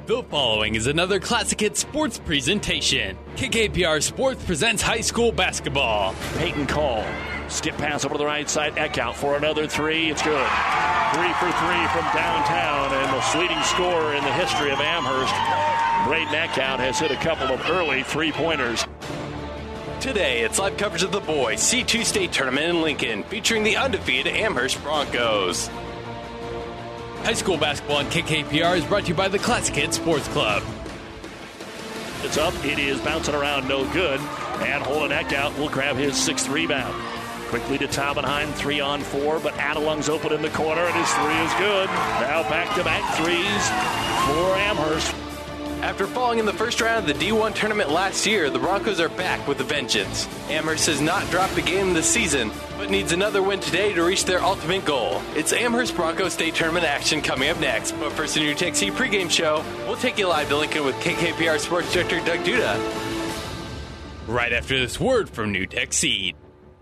The following is another Classic Hits sports presentation. KKPR Sports presents high school basketball. Peyton Cole, skip pass over to the right side. Eckhout for another three. It's good. 3 for 3 from downtown, and the leading scorer in the history of Amherst, Braden Eckhout, has hit a couple of early three-pointers. Today, it's live coverage of the boys C2 State Tournament in Lincoln, featuring the undefeated Amherst Broncos. High school basketball on KKPR is brought to you by the Classic Hits Sports Club. It's up. It is bouncing around, no good. And Holden Eckhout will grab his sixth rebound. Quickly to Taubenheim, 3-on-4, but Adelung's open in the corner, and his three is good. Now back-to-back threes for Amherst. After falling in the first round of the D1 tournament last year, the Broncos are back with a vengeance. Amherst has not dropped a game this season, but needs another win today to reach their ultimate goal. It's Amherst Broncos State Tournament action coming up next. But first, in your Tech Seed pregame show, we'll take you live to Lincoln with KKPR Sports Director Doug Duda. Right after this word from New Tech Seed.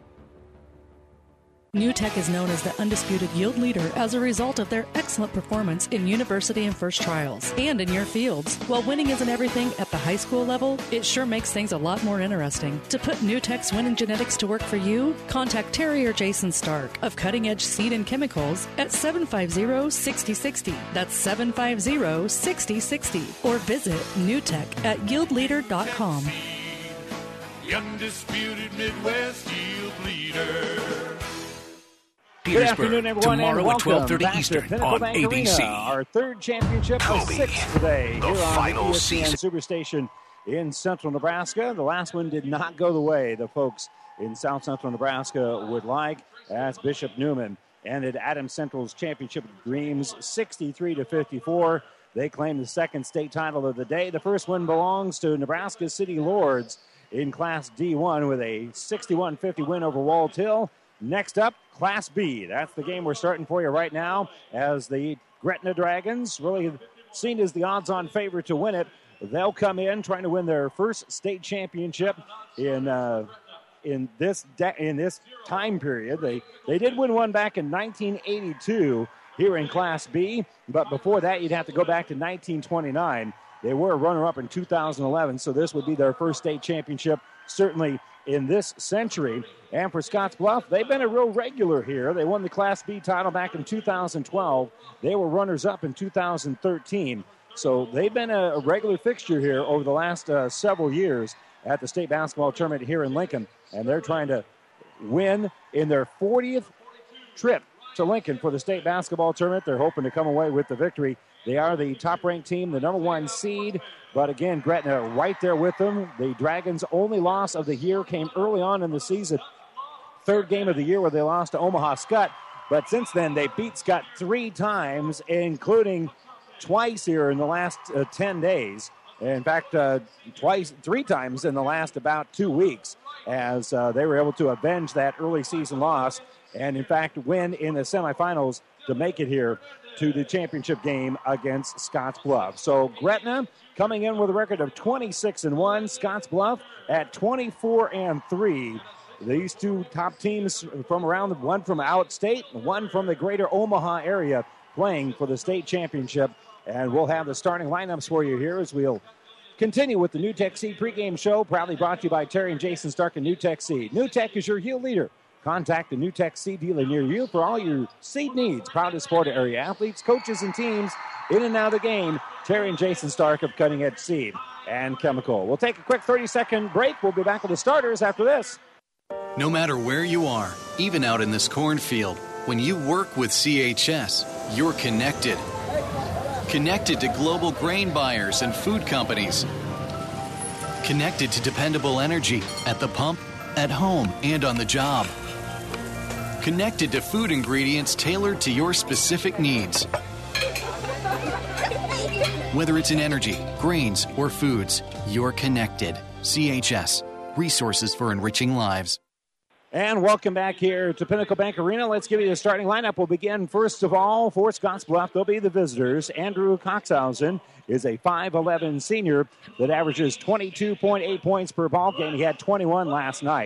New Tech is known as the undisputed yield leader as a result of their excellent performance in university and first trials and in your fields. While winning isn't everything at the high school level, it sure makes things a lot more interesting. To put New Tech's winning genetics to work for you, contact Terry or Jason Stark of Cutting Edge Seed and Chemicals at 750-6060. That's 750-6060. Or visit newtech at yieldleader.com. The undisputed Midwest yield leader. Good afternoon, everyone, tomorrow and at welcome 12:30 back Eastern to Pinnacle on Bank ABC. Arena, our third championship of Kobe, 6 today the here on final ESPN season. Superstation in central Nebraska. The last one did not go the way the folks in south central Nebraska would like, as Bishop Neumann ended Adams Central's championship dreams 63-54. They claim the second state title of the day. The first one belongs to Nebraska City Lords in Class D1 with a 61-50 win over Walt Hill. Next up, Class B. That's the game we're starting for you right now, as the Gretna Dragons, really seen as the odds-on favorite to win it. They'll come in trying to win their first state championship in this time period. They did win one back in 1982 here in Class B, but before that you'd have to go back to 1929. They were a runner-up in 2011, so this would be their first state championship, certainly in this century. And for Scottsbluff, they've been a real regular here. They won the Class B title back in 2012. They were runners-up in 2013. So they've been a regular fixture here over the last several years at the state basketball tournament here in Lincoln. And they're trying to win in their 40th trip to Lincoln for the state basketball tournament. They're hoping to come away with the victory. They are the top-ranked team, the number one seed. But again, Gretna right there with them. The Dragons' only loss of the year came early on in the season. Third game of the year where they lost to Omaha Skutt. But since then, they beat Skutt 3 times, including twice here in the last 10 days. In fact, 3 times in the last about 2 weeks, as they were able to avenge that early season loss and, in fact, win in the semifinals to make it here to the championship game against Scottsbluff. So Gretna coming in with a record of 26-1, Scottsbluff at 24-3. These two top teams from around, one from out state, one from the greater Omaha area, playing for the state championship. And we'll have the starting lineups for you here as we'll continue with the New Tech Seed pregame show, proudly brought to you by Terry and Jason Stark and New Tech Seed. New Tech is your yield leader. Contact the New Tech Seed dealer near you for all your seed needs. Proud to support area athletes, coaches, and teams in and out of the game. Terry and Jason Stark of Cutting Edge Seed and Chemical. We'll take a quick 30-second break. We'll be back with the starters after this. No matter where you are, even out in this cornfield, when you work with CHS, you're connected. Connected to global grain buyers and food companies. Connected to dependable energy at the pump, at home, and on the job. Connected to food ingredients tailored to your specific needs. Whether it's in energy, grains, or foods, you're connected. CHS, resources for enriching lives. And welcome back here to Pinnacle Bank Arena. Let's give you the starting lineup. We'll begin, first of all, for Scottsbluff. They'll be the visitors. Andrew Coxhausen is a 5'11 senior that averages 22.8 points per ball game. He had 21 last night.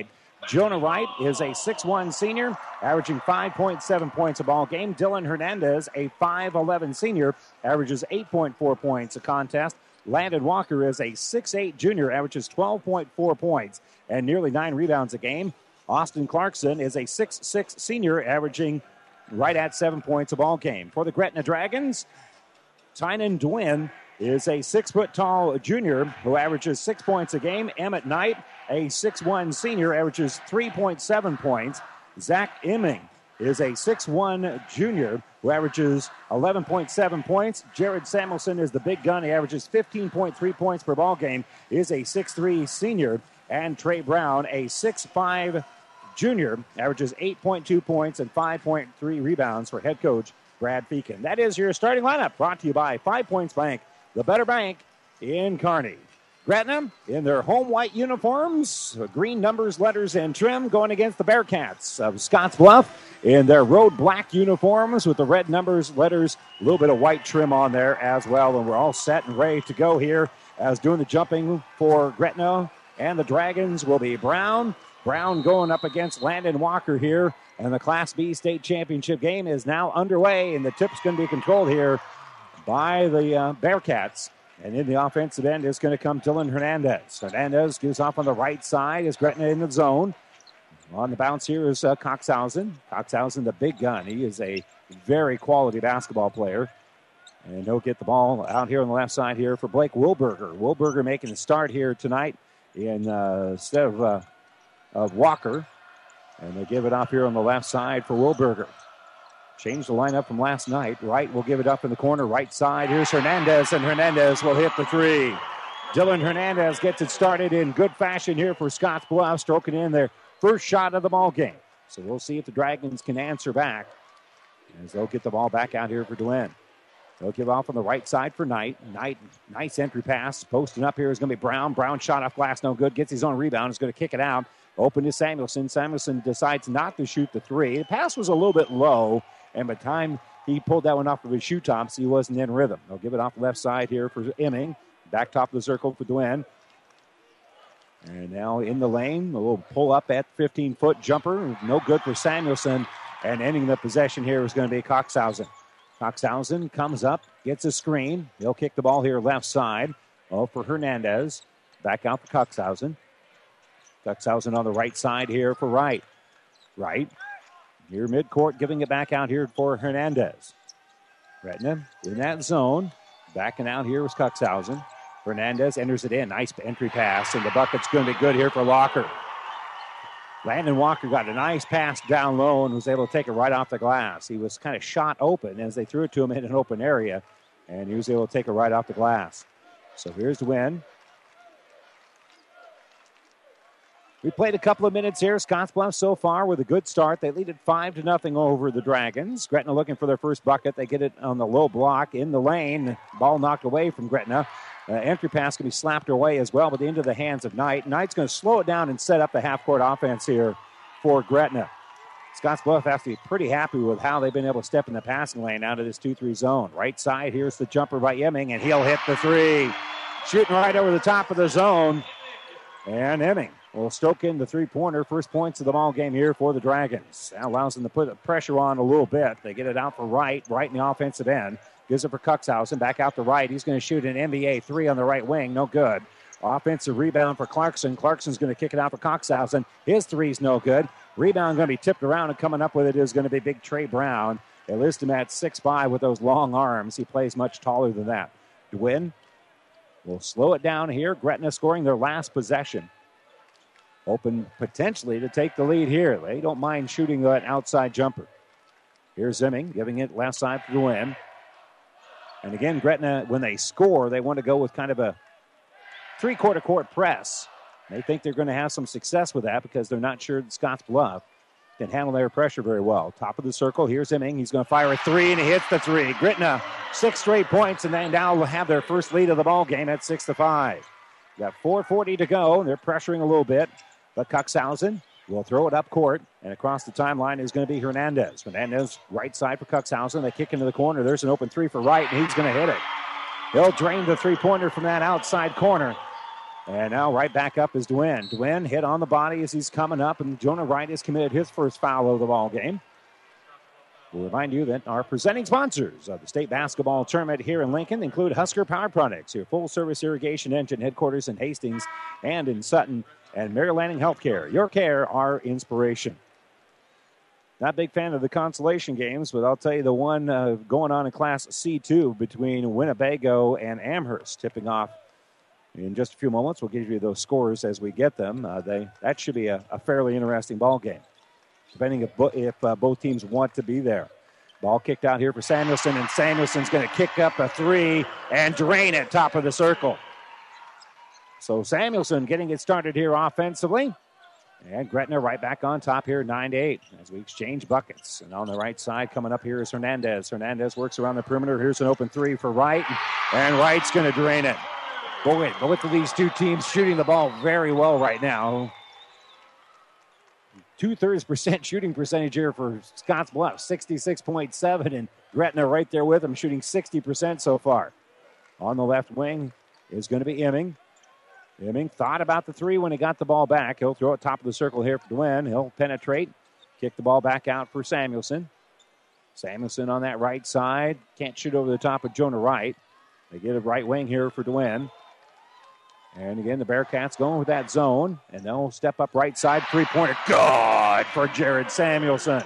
Jonah Wright is a 6'1 senior, averaging 5.7 points a ball game. Dylan Hernandez, a 5'11 senior, averages 8.4 points a contest. Landon Walker is a 6'8 junior, averages 12.4 points and nearly 9 rebounds a game. Austin Clarkson is a 6'6 senior, averaging right at 7 points a ball game. For the Gretna Dragons, Tynan Dwin is a 6-foot-tall junior who averages 6 points a game. Emmett Knight, a 6'1 senior, averages 3.7 points. Zach Emming is a 6'1 junior who averages 11.7 points. Jared Samuelson is the big gun. He averages 15.3 points per ball game. He is a 6'3 senior. And Trey Brown, a 6'5 junior, averages 8.2 points and 5.3 rebounds for head coach Brad Feakin. That is your starting lineup, brought to you by 5 Points Bank, the better bank in Kearney. Gretna in their home white uniforms, green numbers, letters, and trim, going against the Bearcats of Scottsbluff in their road black uniforms with the red numbers, letters, a little bit of white trim on there as well. And we're all set and ready to go here as doing the jumping for Gretna. And the Dragons will be Brown. Brown going up against Landon Walker here. And the Class B state championship game is now underway. And the tip's going to be controlled here by the Bearcats. And in the offensive end is going to come Dylan Hernandez. Hernandez gives off on the right side as Gretna in the zone. On the bounce here is Coxhausen. Coxhausen, the big gun. He is a very quality basketball player. And he'll get the ball out here on the left side here for Blake Wilberger. Wilberger making the start here tonight instead of Walker. And they give it off here on the left side for Wilberger. Changed the lineup from last night. Wright will give it up in the corner, right side. Here's Hernandez, and Hernandez will hit the three. Dylan Hernandez gets it started in good fashion here for Scottsbluff, stroking in their first shot of the ball game. So we'll see if the Dragons can answer back as they'll get the ball back out here for Dwin. They'll give off on the right side for Knight. Knight, nice entry pass. Posting up here is going to be Brown. Brown shot off glass, no good. Gets his own rebound. Is going to kick it out. Open to Samuelson. Samuelson decides not to shoot the three. The pass was a little bit low. And by the time he pulled that one off of his shoe tops, he wasn't in rhythm. They'll give it off the left side here for Emming. Back top of the circle for Dwin. And now in the lane, a little pull up at 15-foot jumper. No good for Samuelson. And ending the possession here is going to be Coxhausen. Coxhausen comes up, gets a screen. He'll kick the ball here left side. Oh, for Hernandez. Back out for Coxhausen. Coxhausen on the right side here for Wright. Wright. Here midcourt, giving it back out here for Hernandez. Gretna in that zone. Backing out here was Coxhausen. Hernandez enters it in. Nice entry pass, and the bucket's going to be good here for Walker. Landon Walker got a nice pass down low and was able to take it right off the glass. He was kind of shot open as they threw it to him in an open area, and he was able to take it right off the glass. So here's the win. We played a couple of minutes here. Scottsbluff so far with a good start. They lead it 5-0 over the Dragons. Gretna looking for their first bucket. They get it on the low block in the lane. Ball knocked away from Gretna. Entry pass can be slapped away as well, but into the hands of Knight. Knight's going to slow it down and set up the half-court offense here for Gretna. Scottsbluff has to be pretty happy with how they've been able to step in the passing lane out of this 2-3 zone. Right side, here's the jumper by Emming, and he'll hit the three. Shooting right over the top of the zone. And Emming will stoke in the three-pointer. First points of the ball game here for the Dragons. That allows them to put the pressure on a little bit. They get it out for Wright in the offensive end. Gives it for Coxhausen. Back out to Wright. He's going to shoot an NBA three on the right wing. No good. Offensive rebound for Clarkson. Clarkson's going to kick it out for Coxhausen. His three's no good. Rebound going to be tipped around, and coming up with it is going to be big Trey Brown. They list him at 6'5" with those long arms. He plays much taller than that. Dwin will slow it down here. Gretna scoring their last possession. Open potentially to take the lead here. They don't mind shooting that outside jumper. Here's Emming giving it left side for Dwin. And again, Gretna, when they score, they want to go with kind of a three-quarter court press. They think they're going to have some success with that because they're not sure that Scottsbluff can handle their pressure very well. Top of the circle, here's Emming. He's going to fire a three, and he hits the three. Gretna, 6 straight points, and they now will have their first lead of the ball game at 6-5. Got 4:40 to go. They're pressuring a little bit, but Coxhausen will throw it up court, and across the timeline is going to be Hernandez. Hernandez, right side for Coxhausen. They kick into the corner. There's an open three for Wright, and he's going to hit it. He'll drain the three-pointer from that outside corner. And now right back up is Dwayne. Dwayne hit on the body as he's coming up, and Jonah Wright has committed his first foul of the ball game. We'll remind you that our presenting sponsors of the state basketball tournament here in Lincoln include Husker Power Products, your full-service irrigation engine headquarters in Hastings and in Sutton, and Mary Lanning Healthcare. Your care, our inspiration. Not a big fan of the consolation games, but I'll tell you the one going on in Class C2 between Winnebago and Amherst, tipping off in just a few moments. We'll give you those scores as we get them. That should be a fairly interesting ball game, depending if both teams want to be there. Ball kicked out here for Samuelson, and Samuelson's going to kick up a three and drain it top of the circle. So Samuelson getting it started here offensively. And Gretna right back on top here, 9-8, as we exchange buckets. And on the right side, coming up here is Hernandez. Hernandez works around the perimeter. Here's an open three for Wright, and Wright's going to drain it. Boy, both of these two teams shooting the ball very well right now. 2/3% shooting percentage here for Scotts Bluff, 66.7, and Gretna right there with them, shooting 60% so far. On the left wing is going to be Emming. Emming thought about the three when he got the ball back. He'll throw it top of the circle here for Dwayne. He'll penetrate, kick the ball back out for Samuelson. Samuelson on that right side. Can't shoot over the top of Jonah Wright. They get a right wing here for Dwayne. And again, the Bearcats going with that zone. And they'll step up right side. Three-pointer. Good for Jared Samuelson.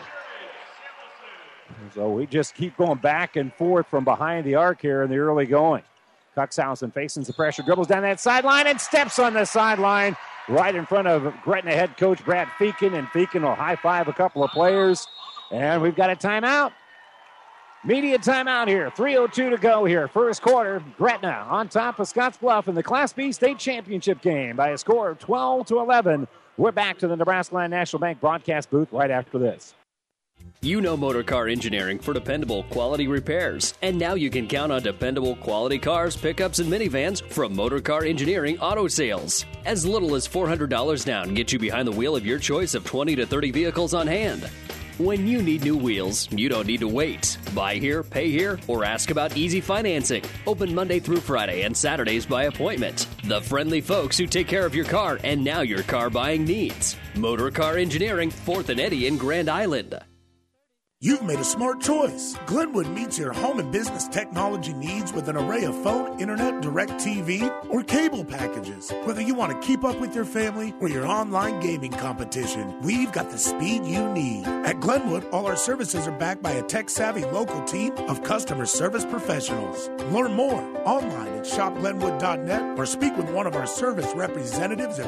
So we just keep going back and forth from behind the arc here in the early going. Cuxhausen facing the pressure. Dribbles down that sideline and steps on the sideline right in front of Gretna head coach Brad Feakin. And Feakin will high-five a couple of players. And we've got a timeout. Media timeout here. 3:02 to go here. First quarter. Gretna on top of Scotts Bluff in the Class B state championship game by a score of 12-11. We're back to the Nebraska Land National Bank broadcast booth right after this. You know Motor Car Engineering for dependable quality repairs. And now you can count on dependable quality cars, pickups, and minivans from Motor Car Engineering Auto Sales. As little as $400 down gets you behind the wheel of your choice of 20 to 30 vehicles on hand. When you need new wheels, you don't need to wait. Buy here, pay here, or ask about easy financing. Open Monday through Friday and Saturdays by appointment. The friendly folks who take care of your car and now your car buying needs. Motor Car Engineering, 4th and Eddy in Grand Island. You've made a smart choice. Glenwood meets your home and business technology needs with an array of phone, internet, direct TV, or cable packages. Whether you want to keep up with your family or your online gaming competition, we've got the speed you need. At Glenwood, all our services are backed by a tech-savvy local team of customer service professionals. Learn more online at shopglenwood.net or speak with one of our service representatives at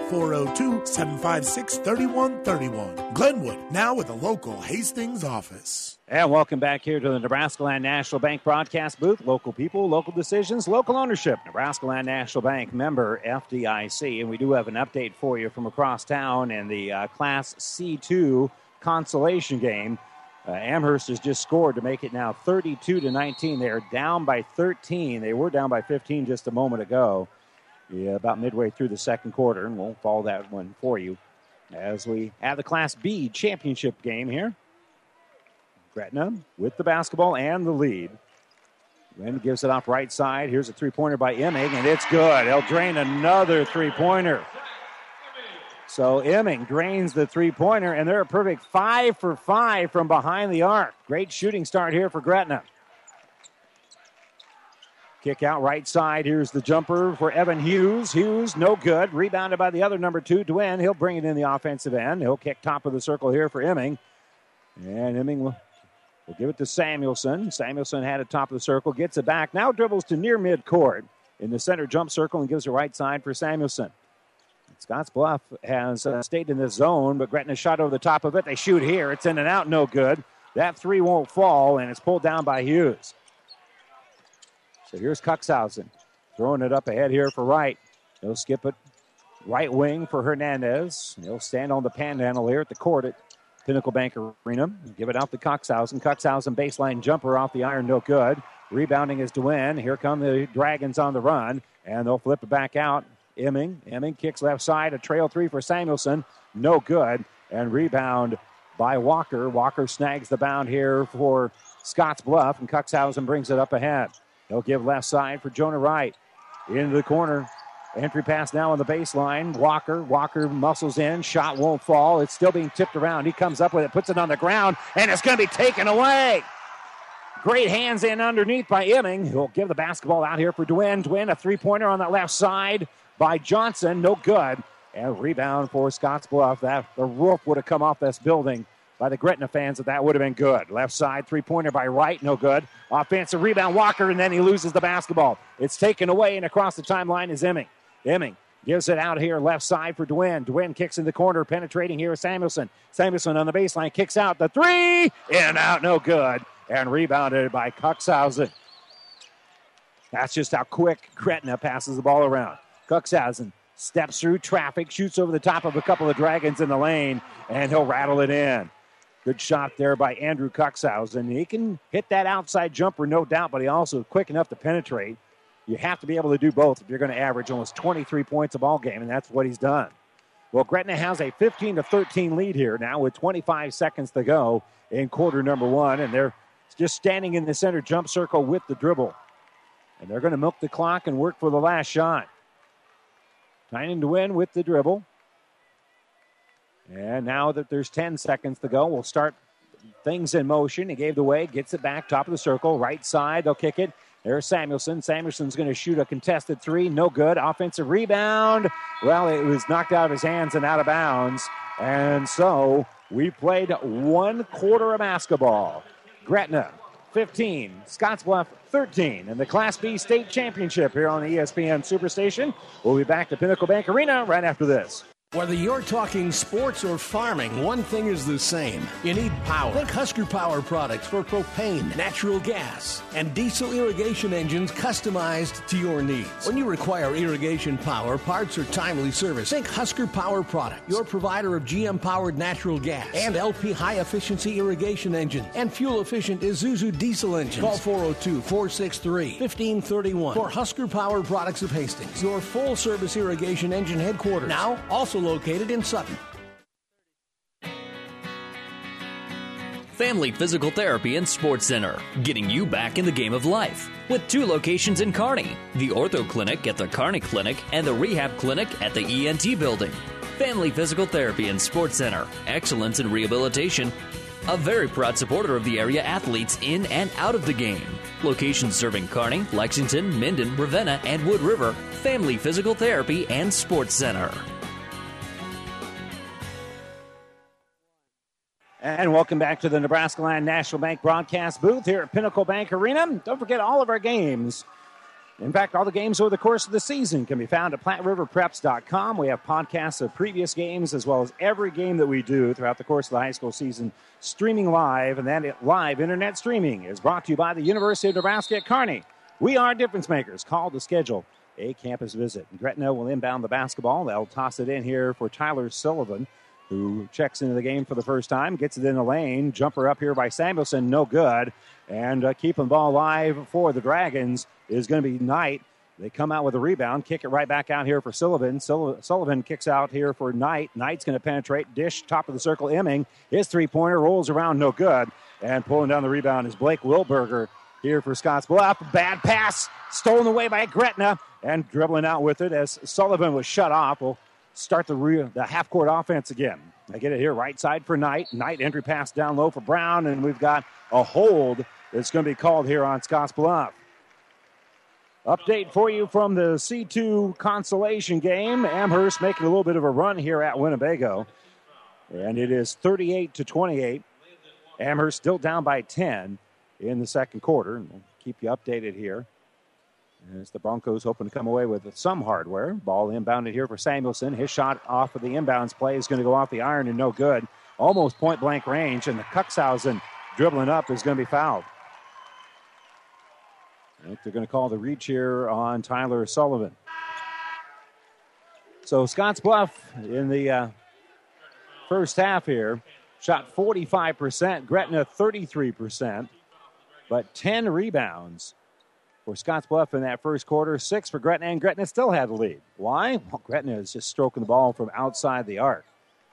402-756-3131. Glenwood, now with a local Hastings office. And welcome back here to the Nebraska Land National Bank broadcast booth. Local people, local decisions, local ownership. Nebraska Land National Bank, member FDIC. And we do have an update for you from across town in the Class C2 consolation game. Amherst has just scored to make it now 32-19. They are down by 13. They were down by 15 just a moment ago. Yeah, about midway through the second quarter, and we'll follow that one for you as we have the Class B championship game here. Gretna with the basketball and the lead. Glenn gives it off right side. Here's a three-pointer by Emming, and it's good. He'll drain another three-pointer. So Emming drains the three-pointer, and they're a perfect 5 for 5 from behind the arc. Great shooting start here for Gretna. Kick out right side. Here's the jumper for Evan Hughes. Hughes, no good. Rebounded by the other number 2, Dwayne. He'll bring it in the offensive end. He'll kick top of the circle here for Emming. And Emming will give it to Samuelson. Samuelson had it top of the circle, gets it back. Now dribbles to near midcourt in the center jump circle and gives it right side for Samuelson. Scotts Bluff has stayed in this zone, but Gretna shot over the top of it. They shoot here. It's in and out, no good. That three won't fall, and it's pulled down by Hughes. So here's Cuxhausen throwing it up ahead here for Wright. He'll skip it right wing for Hernandez. He'll stand on the panhandle here at the court at Pinnacle Bank Arena. Give it out to Cuxhausen. Cuxhausen baseline jumper off the iron, no good. Rebounding is Dwayne. Here come the Dragons on the run, and they'll flip it back out. Emming kicks left side. A trail three for Samuelson, no good. And rebound by Walker. Walker snags the bound here for Scotts Bluff, and Cuxhausen brings it up ahead. He'll give left side for Jonah Wright. Into the corner Entry pass now on the baseline. Walker muscles in. Shot won't fall. It's still being tipped around. He comes up with it, puts it on the ground, and it's going to be taken away. Great hands in underneath by Emming. He'll give the basketball out here for Dwin. Dwin, a three-pointer on that left side by Johnson. No good. And rebound for Scottsbluff. The roof would have come off this building by the Gretna fans, that would have been good. Left side, three-pointer by Wright, no good. Offensive rebound, Walker, and then he loses the basketball. It's taken away, and across the timeline is Emming. Emming gives it out here left side for Dwin. Dwin kicks in the corner, penetrating here is Samuelson. Samuelson on the baseline, kicks out the three, in and out, no good. And rebounded by Cuxhausen. That's just how quick Gretna passes the ball around. Cuxhausen steps through traffic, shoots over the top of a couple of Dragons in the lane, and he'll rattle it in. Good shot there by Andrew Cuxhausen. He can hit that outside jumper, no doubt, but he also is quick enough to penetrate. You have to be able to do both if you're going to average almost 23 points a ball game, and that's what he's done. Well, Gretna has a 15-13 lead here now with 25 seconds to go in quarter number one, and they're just standing in the center jump circle with the dribble. And they're going to milk the clock and work for the last shot. Tynan Dwin with the dribble. And now that there's 10 seconds to go, we'll start things in motion. He gave it away, gets it back, top of the circle, right side, they'll kick it. There's Samuelson. Samuelson's going to shoot a contested three, no good. Offensive rebound. Well, it was knocked out of his hands and out of bounds. And so we played 1 quarter of basketball. Gretna 15, Scottsbluff 13, and the Class B state championship here on the ESPN Superstation. We'll be back to Pinnacle Bank Arena right after this. Whether you're talking sports or farming, one thing is the same. You need power. Think Husker Power products for propane, natural gas, and diesel irrigation engines customized to your needs. When you require irrigation power, parts, or timely service, think Husker Power product, your provider of GM-powered natural gas and LP high-efficiency irrigation engine and fuel-efficient Isuzu diesel engines. Call 402-463-1531 for Husker Power Products of Hastings, your full-service irrigation engine headquarters. Now, also located in Sutton. Family Physical Therapy and Sports Center, getting you back in the game of life. With 2 locations in Kearney, the Ortho Clinic at the Kearney Clinic and the Rehab Clinic at the ENT Building. Family Physical Therapy and Sports Center, excellence in rehabilitation. A very proud supporter of the area athletes in and out of the game. Locations serving Kearney, Lexington, Minden, Ravenna, and Wood River. Family Physical Therapy and Sports Center. And welcome back to the Nebraska Land National Bank broadcast booth here at Pinnacle Bank Arena. Don't forget all of our games. In fact, all the games over the course of the season can be found at PlatteRiverPreps.com. We have podcasts of previous games as well as every game that we do throughout the course of the high school season streaming live. And that live internet streaming is brought to you by the University of Nebraska at Kearney. We are difference makers. Call to schedule a campus visit. And Gretna will inbound the basketball. They'll toss it in here for Tyler Sullivan, who checks into the game for the first time, gets it in the lane. Jumper up here by Samuelson, no good. And keeping the ball alive for the Dragons is going to be Knight. They come out with a rebound, kick it right back out here for Sullivan. Sullivan kicks out here for Knight. Knight's going to penetrate, dish, top of the circle, Emming. His three-pointer rolls around, no good. And pulling down the rebound is Blake Wilberger here for Scottsbluff. Bad pass, stolen away by Gretna, and dribbling out with it as Sullivan was shut off. We'll start the half-court offense again. I get it here, right side for Knight. Knight entry pass down low for Brown, and we've got a hold that's going to be called here on Scottsbluff. Update for you from the C2 consolation game. Amherst making a little bit of a run here at Winnebago, and it is 38-28. Amherst still down by 10 in the second quarter, and we'll keep you updated here as the Broncos hoping to come away with some hardware. Ball inbounded here for Samuelson. His shot off of the inbounds play is going to go off the iron and no good. Almost point-blank range, and the Cuxhausen dribbling up is going to be fouled. I think they're going to call the reach here on Tyler Sullivan. So Scottsbluff in the first half here shot 45%, Gretna 33%, but 10 rebounds for Scottsbluff in that first quarter, 6 for Gretna, and Gretna still had the lead. Why? Well, Gretna is just stroking the ball from outside the arc.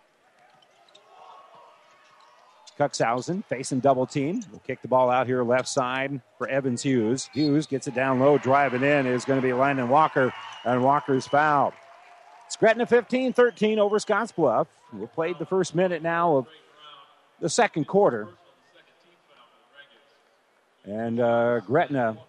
Cuxhausen facing double team. We'll kick the ball out here left side for Evans Hughes. Hughes gets it down low, driving in is going to be Landon Walker. and Walker's fouled. It's Gretna 15-13 over Scottsbluff. We played the first minute now of the second quarter. And Gretna,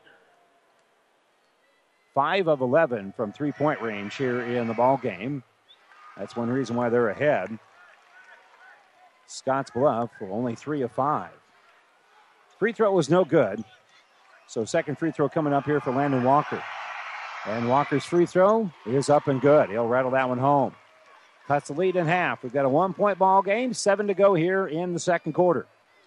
5 of 11 from three-point range here in the ball game. That's one reason why they're ahead. Scottsbluff only 3 of 5. Free throw was no good. So second free throw coming up here for Landon Walker. And Walker's free throw is up and good. He'll rattle that one home. Cuts the lead in half. We've got a 1-point ball game. 7 to go here in the second quarter.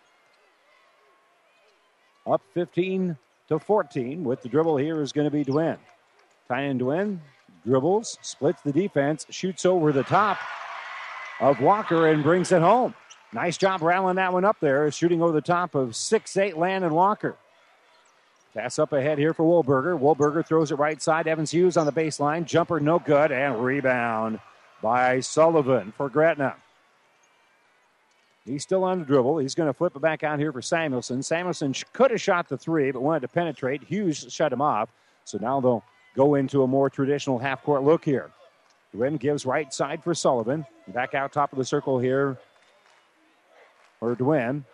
Up 15-14 with the dribble here is going to be Dwin. Tynan Dwin dribbles, splits the defense, shoots over the top of Walker and brings it home. Nice job rattling that one up there, shooting over the top of 6'8" Landon Walker. Pass up ahead here for Wohlberger. Wohlberger throws it right side. Evans Hughes on the baseline. Jumper no good, and rebound by Sullivan for Gretna. He's still on the dribble. He's going to flip it back out here for Samuelson. Samuelson could have shot the three, but wanted to penetrate. Hughes shut him off. So now they'll go into a more traditional half-court look here. Dwin gives right side for Sullivan. Back out top of the circle here for Dwin.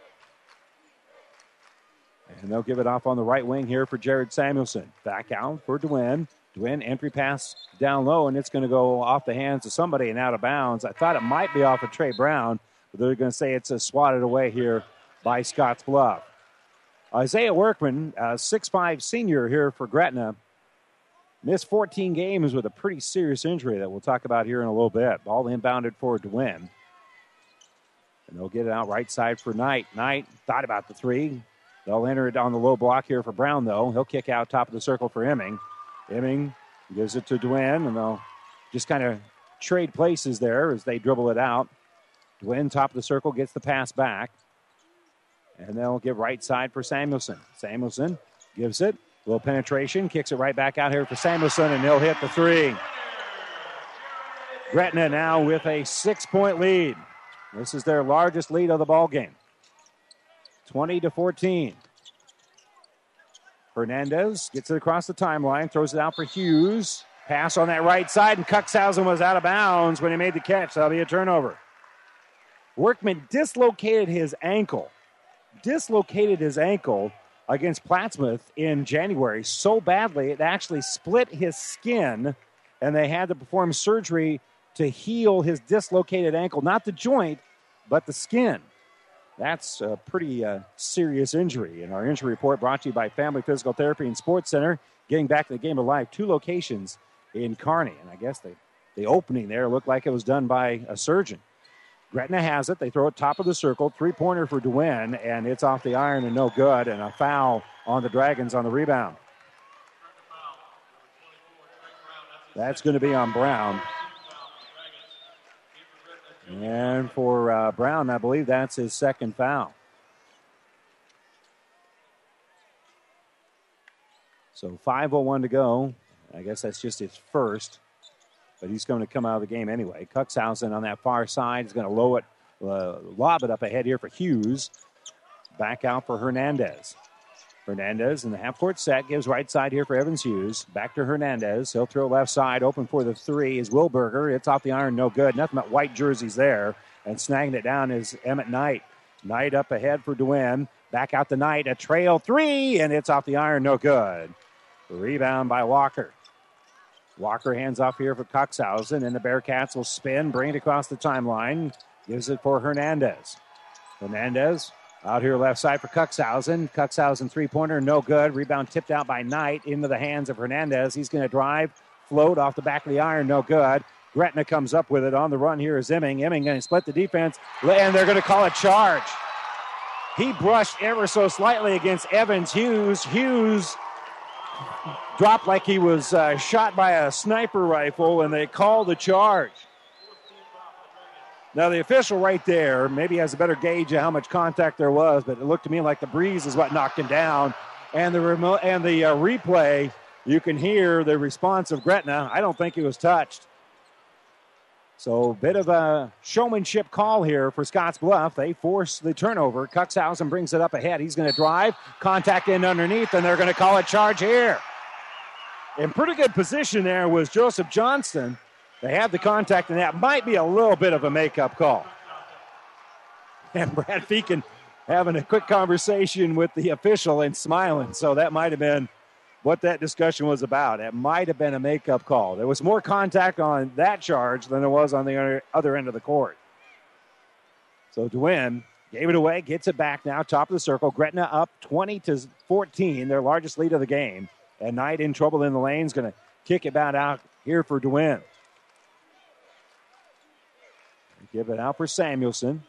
And they'll give it off on the right wing here for Jared Samuelson. Back out for Dwin. Dwin, entry pass down low, and it's going to go off the hands of somebody and out of bounds. I thought it might be off of Trey Brown, but they're going to say it's swatted away here by Scottsbluff. Isaiah Workman, a 6'5" senior here for Gretna, missed 14 games with a pretty serious injury that we'll talk about here in a little bit. Ball inbounded for Dwin. And they'll get it out right side for Knight. Knight thought about the three. They'll enter it on the low block here for Brown, though. He'll kick out top of the circle for Emming. Emming gives it to Dwin, and they'll just kind of trade places there as they dribble it out. Dwin, top of the circle, gets the pass back. And they'll get right side for Samuelson. Samuelson gives it. A little penetration, kicks it right back out here for Samuelson, and he'll hit the three. Gretna now with a 6-point lead. This is their largest lead of the ball game. 20-14. Hernandez gets it across the timeline, throws it out for Hughes. Pass on that right side, and Cuxhausen was out of bounds when he made the catch. That'll be a turnover. Workman dislocated his ankle against Plattsmouth in January so badly it actually split his skin, and they had to perform surgery to heal his dislocated ankle. Not the joint, but the skin. That's a pretty serious injury. And our injury report brought to you by Family Physical Therapy and Sports Center. Getting back to the game of life, 2 locations in Kearney. And I guess the opening there looked like it was done by a surgeon. Gretna has it. They throw it top of the circle. 3-pointer for Dwin, and it's off the iron and no good. And a foul on the Dragons on the rebound. That's going to be on Brown. And for Brown, I believe that's his second foul. So 5:01 to go. I guess that's just his first. But he's going to come out of the game anyway. Cuxhausen on that far side is going to lob it up ahead here for Hughes. Back out for Hernandez. Hernandez in the half-court set gives right side here for Evans Hughes. Back to Hernandez. He'll throw left side. Open for the three is Wohlberger. It's off the iron, no good. Nothing but white jerseys there. And snagging it down is Emmett Knight. Knight up ahead for Dwin. Back out to Knight. A trail three, and it's off the iron, no good. Rebound by Walker. Walker hands off here for Cuxhausen, and the Bearcats will spin, bring it across the timeline. Gives it for Hernandez. Hernandez out here left side for Cuxhausen. Cuxhausen three-pointer, no good. Rebound tipped out by Knight into the hands of Hernandez. He's going to drive, float off the back of the iron, no good. Gretna comes up with it. On the run here is Emming. Emming going to split the defense, and they're going to call a charge. He brushed ever so slightly against Evans Hughes. Hughes dropped like he was shot by a sniper rifle, and they call the charge. Now, the official right there maybe has a better gauge of how much contact there was, but it looked to me like the breeze is what knocked him down. And the replay, you can hear the response of Gretna. I don't think he was touched. So, a bit of a showmanship call here for Scottsbluff. They force the turnover. Cuxhausen brings it up ahead. He's going to drive, contact in underneath, and they're going to call a charge here. In pretty good position there was Joseph Johnston. They had the contact, and that might be a little bit of a makeup call. And Brad Feakin having a quick conversation with the official and smiling. So that might have been what that discussion was about. It might have been a makeup call. There was more contact on that charge than there was on the other end of the court. So DeWin gave it away, gets it back now, top of the circle. Gretna up 20-14, their largest lead of the game. And Knight in trouble in the lane is going to kick it back out here for DeWin. Give it out for Samuelson.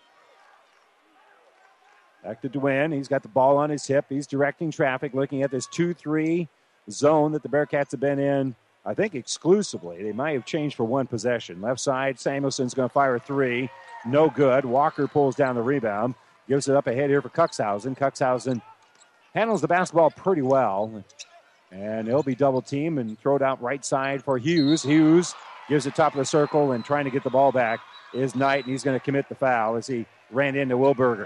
Back to DeWin. He's got the ball on his hip. He's directing traffic, looking at this 2-3 zone that the Bearcats have been in, I think, exclusively. They might have changed for one possession. Left side, Samuelson's going to fire a three. No good. Walker pulls down the rebound. Gives it up ahead here for Cuxhausen. Cuxhausen handles the basketball pretty well. And he'll be double-teamed and throw it out right side for Hughes. Hughes gives it top of the circle and trying to get the ball back is Knight, and he's going to commit the foul as he ran into Wilberger.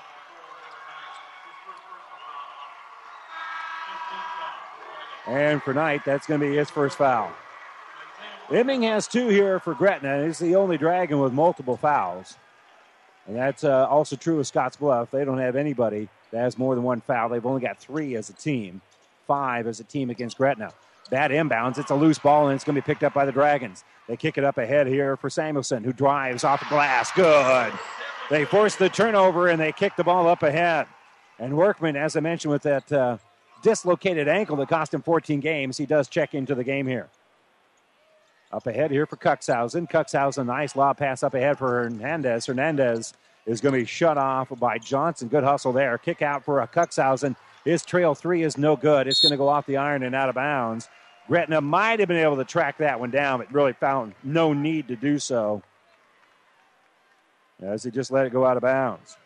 And for Knight, that's going to be his first foul. Emming has two here for Gretna. He's the only Dragon with multiple fouls. And that's also true of Scottsbluff. They don't have anybody that has more than one foul. They've only got 3 as a team, 5 as a team against Gretna. Bad inbounds. It's a loose ball, and it's going to be picked up by the Dragons. They kick it up ahead here for Samuelson, who drives off the glass. Good. They force the turnover, and they kick the ball up ahead. And Workman, as I mentioned, with that dislocated ankle that cost him 14 games, he does check into the game here. Up ahead here for Cuxhausen. Cuxhausen, nice lob pass up ahead for Hernandez. Hernandez is going to be shut off by Johnson. Good hustle there. Kick out for Cuxhausen. His trail three is no good. It's going to go off the iron and out of bounds. Gretna might have been able to track that one down, but really found no need to do so as he just let it go out of bounds.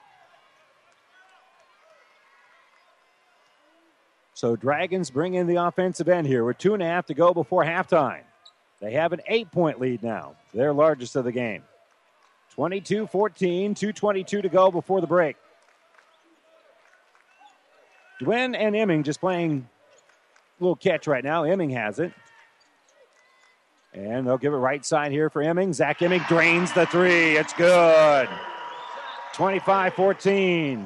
So Dragons bring in the offensive end here with 2.5 to go before halftime. They have an 8-point lead now, their largest of the game. 22-14, 2:22 to go before the break. Dwayne and Emming just playing a little catch right now. Emming has it. And they'll give it right side here for Emming. Zach Emming drains the three. It's good. 25-14.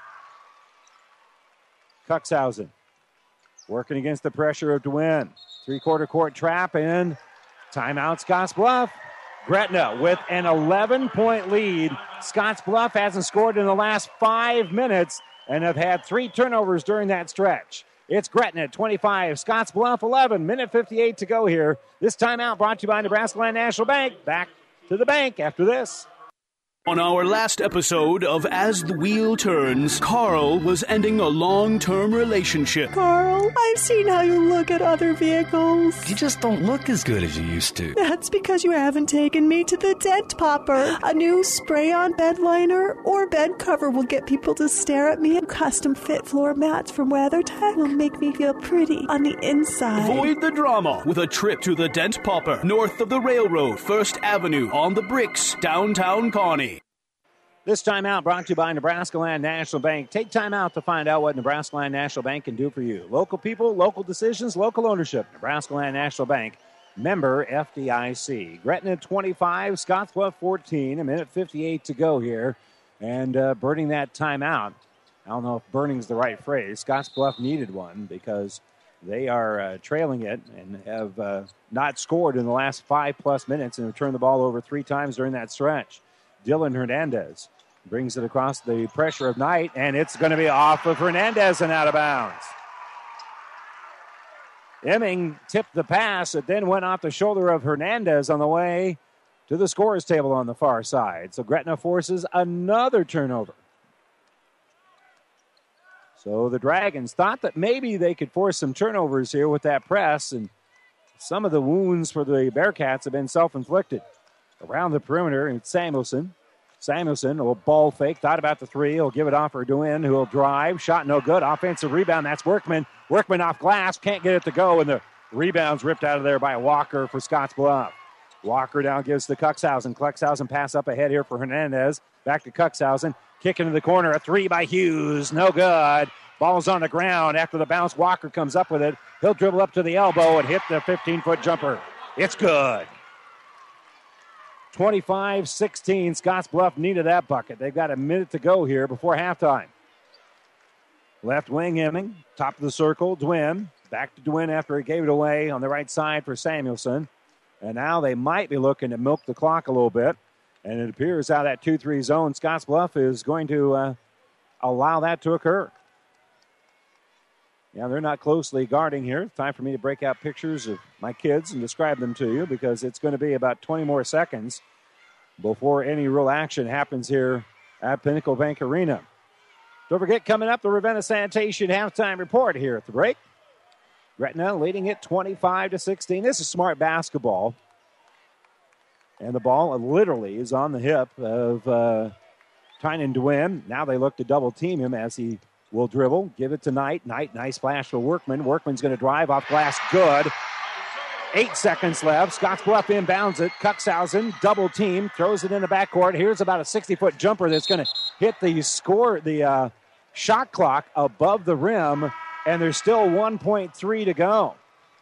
Cuxhausen working against the pressure of DeWin. Three-quarter court trap and timeout Scottsbluff. Gretna with an 11-point lead. Scottsbluff hasn't scored in the last 5 minutes and have had 3 turnovers during that stretch. It's Gretna 25, Scottsbluff 11, minute 58 to go here. This timeout brought to you by Nebraska Land National Bank. Back to the bank after this. On our last episode of As the Wheel Turns, Carl was ending a long-term relationship. Carl, I've seen how you look at other vehicles. You just don't look as good as you used to. That's because you haven't taken me to the Dent Popper. A new spray-on bed liner or bed cover will get people to stare at me, and custom-fit floor mats from WeatherTech will make me feel pretty on the inside. Avoid the drama with a trip to the Dent Popper, north of the railroad, 1st Avenue, on the Bricks, downtown Kearney. This timeout brought to you by Nebraska Land National Bank. Take time out to find out what Nebraska Land National Bank can do for you. Local people, local decisions, local ownership. Nebraska Land National Bank, member FDIC. Gretna 25, Scottsbluff 14, a minute 58 to go here. And burning that timeout. I don't know if burning's the right phrase. Scottsbluff needed one because they are trailing it and have not scored in the last 5+ minutes and have turned the ball over 3 times during that stretch. Dylan Hernandez brings it across the pressure of Knight, and it's going to be off of Hernandez and out of bounds. Emming tipped the pass. It then went off the shoulder of Hernandez on the way to the scorer's table on the far side. So Gretna forces another turnover. So the Dragons thought that maybe they could force some turnovers here with that press, and some of the wounds for the Bearcats have been self-inflicted. Around the perimeter, it's Samuelson. Samuelson, a little ball fake, thought about the three. He'll give it off for DeWin, who will drive. Shot no good. Offensive rebound. That's Workman. Workman off glass. Can't get it to go, and the rebound's ripped out of there by Walker for Scottsbluff. Walker down gives to Cuxhausen. Cuxhausen pass up ahead here for Hernandez. Back to Cuxhausen. Kick into the corner. A three by Hughes. No good. Ball's on the ground. After the bounce, Walker comes up with it. He'll dribble up to the elbow and hit the 15-foot jumper. It's good. 25-16. Scottsbluff needed that bucket. They've got a minute to go here before halftime. Left wing Hemming. Top of the circle, Dwin. Back to Dwin after he gave it away on the right side for Samuelson. And now they might be looking to milk the clock a little bit. And it appears out of that 2-3 zone, Scottsbluff is going to allow that to occur. Yeah, they're not closely guarding here. Time for me to break out pictures of my kids and describe them to you because it's going to be about 20 more seconds before any real action happens here at Pinnacle Bank Arena. Don't forget, coming up, the Ravenna Sanitation halftime report here at the break. Gretna leading it 25-16. This is smart basketball. And the ball literally is on the hip of Tynan Dwin. Now they look to double team him as he will dribble. Give it to Knight. Knight, nice flash for Workman. Workman's going to drive off glass. Good. 8 seconds left. Scottsbluff inbounds it. Cuxhausen, double team, throws it in the backcourt. Here's about a 60-foot jumper that's going to hit the shot clock above the rim, and there's still 1.3 to go.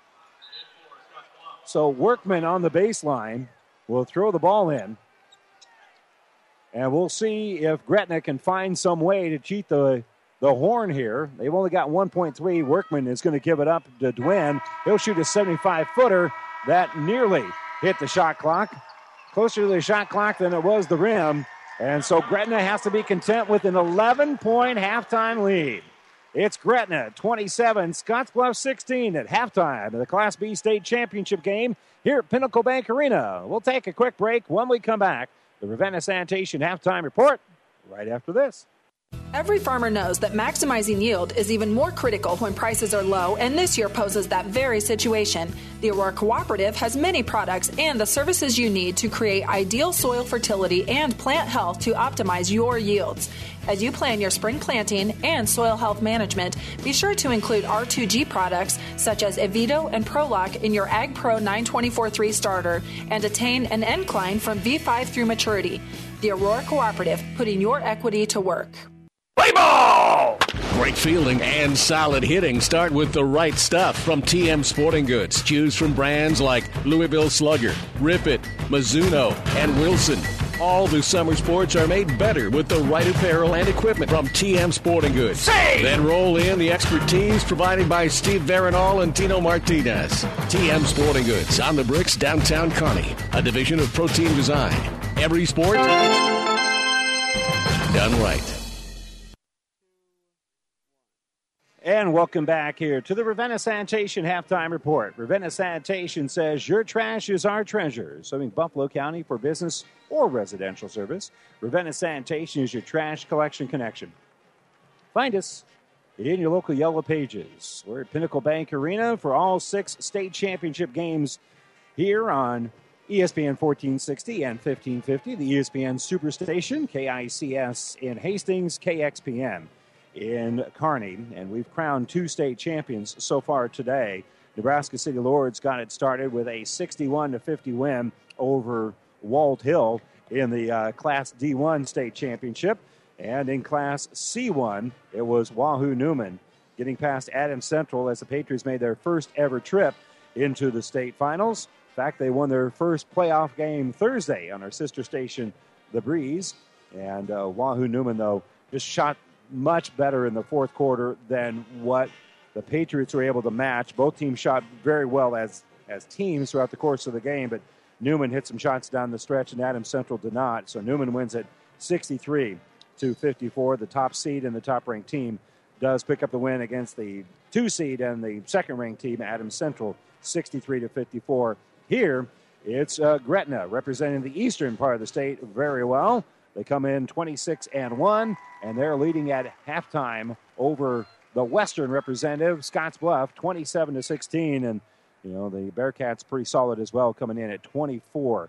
So Workman on the baseline will throw the ball in. And we'll see if Gretna can find some way to cheat the horn here. They've only got 1.3. Workman is going to give it up to Dwin. He'll shoot a 75-footer that nearly hit the shot clock. Closer to the shot clock than it was the rim. And so Gretna has to be content with an 11-point halftime lead. It's Gretna 27, Scottsbluff 16 at halftime of the Class B state championship game here at Pinnacle Bank Arena. We'll take a quick break. When we come back, the Ravenna Sanitation halftime report right after this. Every farmer knows that maximizing yield is even more critical when prices are low, and this year poses that very situation. The Aurora Cooperative has many products and the services you need to create ideal soil fertility and plant health to optimize your yields. As you plan your spring planting and soil health management, be sure to include R2G products such as Evito and Prolock in your Ag Pro 924-3 starter and attain an incline from V5 through maturity. The Aurora Cooperative, putting your equity to work. Play ball! Great fielding and solid hitting start with the right stuff from TM Sporting Goods. Choose from brands like Louisville Slugger, Rip It, Mizuno, and Wilson. All the summer sports are made better with the right apparel and equipment from TM Sporting Goods. Save! Then roll in the expertise provided by Steve Veronal and Tino Martinez. TM Sporting Goods on the Bricks, downtown Kearney, a division of Protein Design. Every sport done right. And welcome back here to the Ravenna Sanitation halftime report. Ravenna Sanitation says your trash is our treasure. Serving Buffalo County for business or residential service. Ravenna Sanitation is your trash collection connection. Find us in your local Yellow Pages. We're at Pinnacle Bank Arena for all 6 state championship games here on ESPN 1460 and 1550. The ESPN Superstation, KICS in Hastings, KXPN in Kearney, and we've crowned 2 state champions so far today. Nebraska City Lords got it started with a 61-50 win over Walt Hill in the Class D1 state championship, and in Class C1 it was Wahoo Newman getting past Adams Central as the Patriots made their first ever trip into the state finals. In fact, they won their first playoff game Thursday on our sister station, The Breeze, and Wahoo Newman, though, just shot much better in the fourth quarter than what the Patriots were able to match. Both teams shot very well as teams throughout the course of the game, but Newman hit some shots down the stretch, and Adams Central did not. So Newman wins it 63-54. The top seed and the top-ranked team does pick up the win against the 2 seed and the second-ranked team, Adams Central, 63-54. Here, it's Gretna representing the eastern part of the state very well. They come in 26-1, and they're leading at halftime over the western representative, Scottsbluff, 27-16. And, you know, the Bearcats pretty solid as well, coming in at 24-3.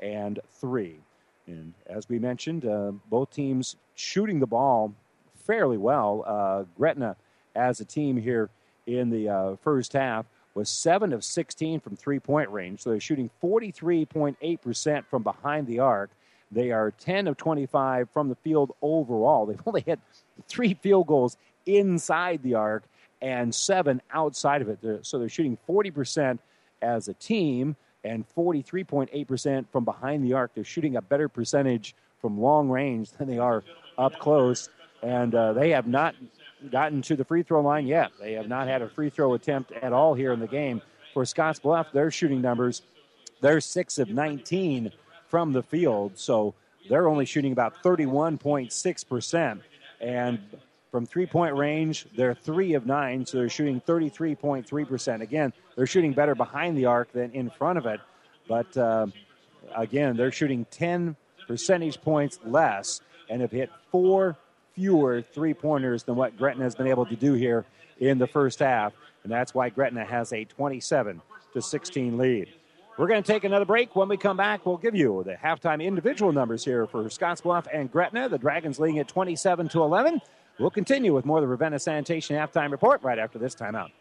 And as we mentioned, both teams shooting the ball fairly well. Gretna, as a team here in the first half, was 7 of 16 from three-point range. So they're shooting 43.8% from behind the arc. They are 10 of 25 from the field overall. They've only hit 3 field goals inside the arc and 7 outside of it. So they're shooting 40% as a team and 43.8% from behind the arc. They're shooting a better percentage from long range than they are up close. And they have not gotten to the free throw line yet. They have not had a free throw attempt at all here in the game. For Scottsbluff, their shooting numbers, they're 6 of 19 from the field. So they're only shooting about 31.6%. And from three-point range, they're 3 of 9, so they're shooting 33.3%. Again, they're shooting better behind the arc than in front of it. But, again, they're shooting 10 percentage points less and have hit 4 fewer three-pointers than what Gretna has been able to do here in the first half. And that's why Gretna has a 27-16 lead. We're going to take another break. When we come back, we'll give you the halftime individual numbers here for Scottsbluff and Gretna. The Dragons leading at 27-11. We'll continue with more of the Ravenna Sanitation Halftime Report right after this timeout.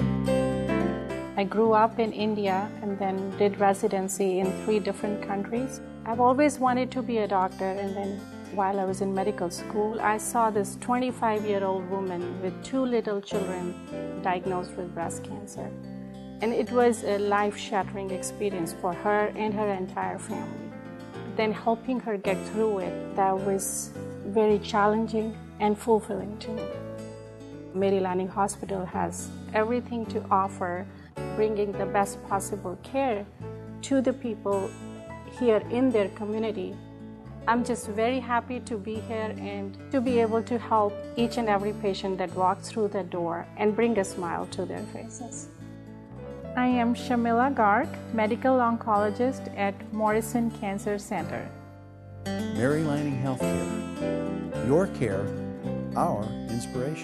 I grew up in India and then did residency in 3 different countries. I've always wanted to be a doctor, and then while I was in medical school, I saw this 25-year-old woman with 2 little children diagnosed with breast cancer. And it was a life-shattering experience for her and her entire family. Then helping her get through it, that was very challenging and fulfilling to me. Mary Lanning Hospital has everything to offer, bringing the best possible care to the people here in their community. I'm just very happy to be here and to be able to help each and every patient that walks through the door and bring a smile to their faces. I am Shamila Garg, medical oncologist at Morrison Cancer Center. Mary Lanning Healthcare. Your care, our inspiration.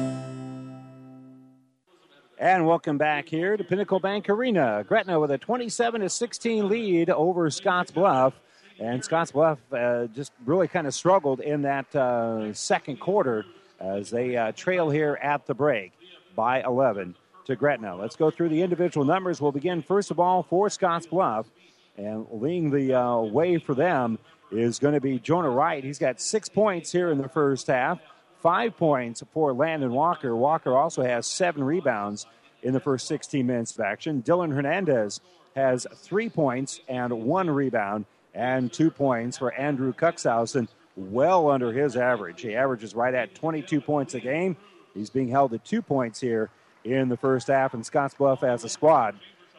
And welcome back here to Pinnacle Bank Arena. Gretna with a 27-16 lead over Scottsbluff. And Scottsbluff just really kind of struggled in that second quarter as they trail here at the break by 11 to Gretna. Let's go through the individual numbers. We'll begin, first of all, for Scottsbluff. And leading the way for them is going to be Jonah Wright. He's got 6 points here in the first half. 5 points for Landon Walker. Walker also has 7 rebounds in the first 16 minutes of action. Dylan Hernandez has 3 points and 1 rebound and 2 points for Andrew Cuxhausen, well under his average. He averages right at 22 points a game. He's being held at 2 points here in the first half, and Scottsbluff as a squad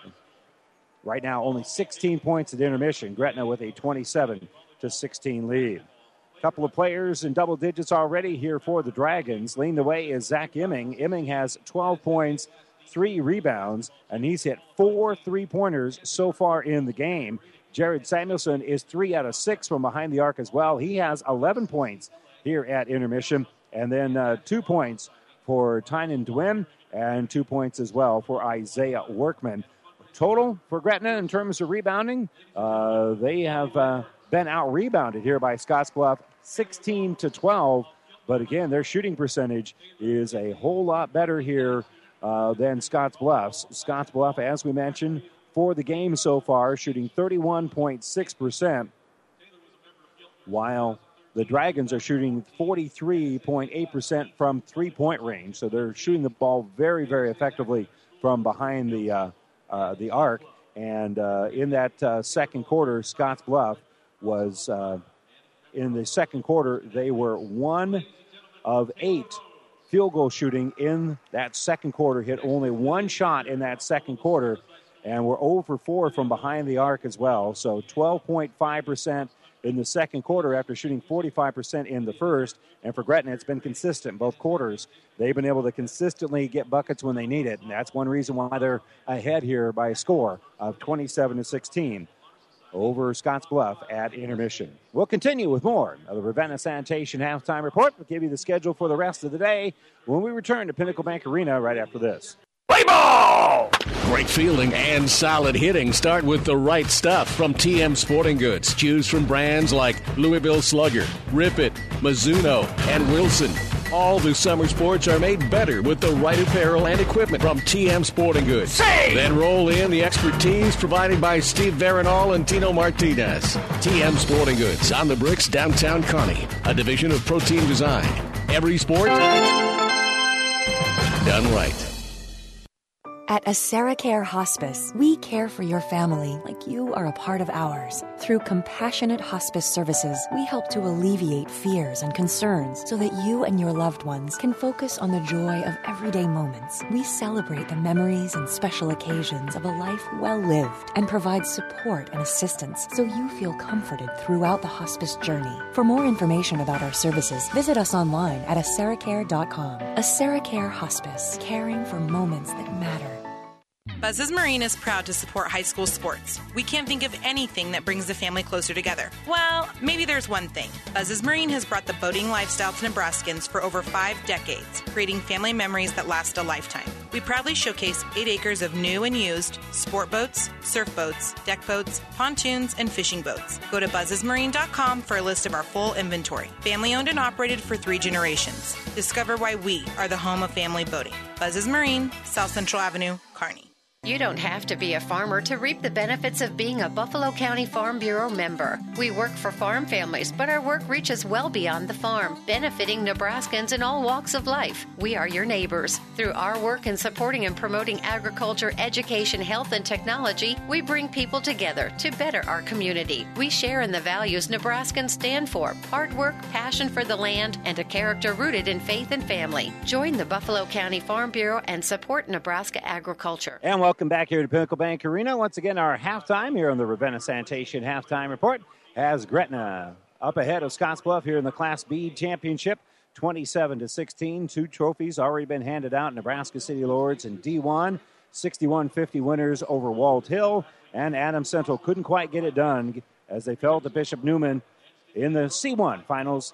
right now only 16 points at intermission. Gretna with a 27-16 lead. Couple of players in double digits already here for the Dragons. Leading the way is Zach Emming. Emming has 12 points, 3 rebounds, and he's hit 4 3-pointers so far in the game. Jared Samuelson is 3 out of 6 from behind the arc as well. He has 11 points here at intermission, and then 2 points for Tynan Dwin and 2 points as well for Isaiah Workman. Total for Gretna in terms of rebounding, they have been out-rebounded here by Scottsbluff, 16-12. But again, their shooting percentage is a whole lot better here than Scottsbluff's. Scottsbluff, as we mentioned, for the game so far, shooting 31.6%, while the Dragons are shooting 43.8% from three-point range. So they're shooting the ball very, very effectively from behind the arc. And in that second quarter, Scottsbluff was in the second quarter, they were 1 of 8 field goal shooting in that second quarter, hit only 1 shot in that second quarter, and were 0 for 4 from behind the arc as well. So 12.5% in the second quarter after shooting 45% in the first. And for Gretna, it's been consistent both quarters. They've been able to consistently get buckets when they need it, and that's one reason why they're ahead here by a score of 27-16 over Scottsbluff at intermission. We'll continue with more of the Ravenna Sanitation Halftime Report. We'll give you the schedule for the rest of the day when we return to Pinnacle Bank Arena right after this. Play ball! Great fielding and solid hitting start with the right stuff from TM Sporting Goods. Choose from brands like Louisville Slugger, Rip It, Mizuno, and Wilson. All the summer sports are made better with the right apparel and equipment from TM Sporting Goods. Then roll in the expertise provided by Steve Veronal and Tino Martinez. TM Sporting Goods on the Bricks, downtown Kearney, a division of Protein Design. Every sport, done right. At AseraCare Hospice, we care for your family like you are a part of ours. Through compassionate hospice services, we help to alleviate fears and concerns so that you and your loved ones can focus on the joy of everyday moments. We celebrate the memories and special occasions of a life well lived and provide support and assistance so you feel comforted throughout the hospice journey. For more information about our services, visit us online at aseracare.com. AseraCare Hospice, caring for moments that matter. Buzz's Marine is proud to support high school sports. We can't think of anything that brings the family closer together. Well, maybe there's one thing. Buzz's Marine has brought the boating lifestyle to Nebraskans for over 5 decades, creating family memories that last a lifetime. We proudly showcase 8 acres of new and used sport boats, surf boats, deck boats, pontoons, and fishing boats. Go to buzzesmarine.com for a list of our full inventory. Family owned and operated for 3 generations. Discover why we are the home of family boating. Buzz's Marine, South Central Avenue, Kearney. You don't have to be a farmer to reap the benefits of being a Buffalo County Farm Bureau member. We work for farm families, but our work reaches well beyond the farm, benefiting Nebraskans in all walks of life. We are your neighbors. Through our work in supporting and promoting agriculture, education, health, and technology, we bring people together to better our community. We share in the values Nebraskans stand for: hard work, passion for the land, and a character rooted in faith and family. Join the Buffalo County Farm Bureau and support Nebraska agriculture. And welcome back here to Pinnacle Bank Arena. Once again, our halftime here on the Ravenna Sanitation Halftime Report has Gretna up ahead of Scottsbluff here in the Class B Championship, 27-16. 2 trophies already been handed out. Nebraska City Lords in D1, 61-50 winners over Walt Hill. And Adams Central couldn't quite get it done as they fell to Bishop Neumann in the C1 finals,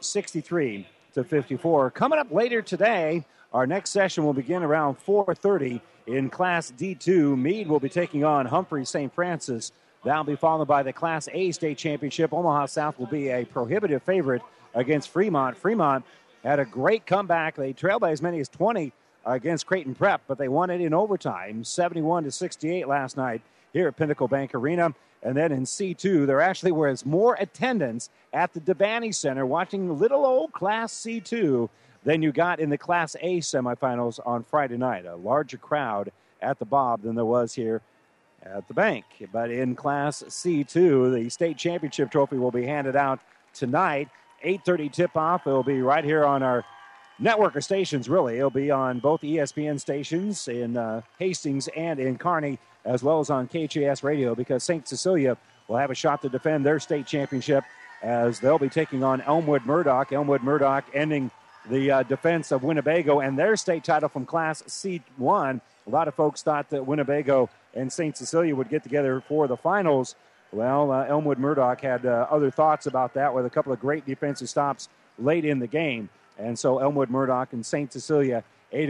63-54. Coming up later today, our next session will begin around 4:30. In Class D2, Meade will be taking on Humphrey St. Francis. That'll be followed by the Class A State Championship. Omaha South will be a prohibitive favorite against Fremont. Fremont had a great comeback. They trailed by as many as 20 against Creighton Prep, but they won it in overtime, 71-68 last night here at Pinnacle Bank Arena. And then in C2, there actually was more attendance at the Devaney Center watching little old Class C2 than you got in the Class A semifinals on Friday night. A larger crowd at the Bob than there was here at the bank. But in Class C2, the state championship trophy will be handed out tonight. 8:30 tip-off. It will be right here on our network of stations, really. It'll be on both ESPN stations in Hastings and in Kearney, as well as on KHAS radio, because St. Cecilia will have a shot to defend their state championship as they'll be taking on Elmwood Murdoch. Elmwood Murdoch ending the defense of Winnebago and their state title from Class C1. A lot of folks thought that Winnebago and St. Cecilia would get together for the finals. Well, Elmwood Murdoch had other thoughts about that with a couple of great defensive stops late in the game. And so Elmwood Murdoch and St. Cecilia,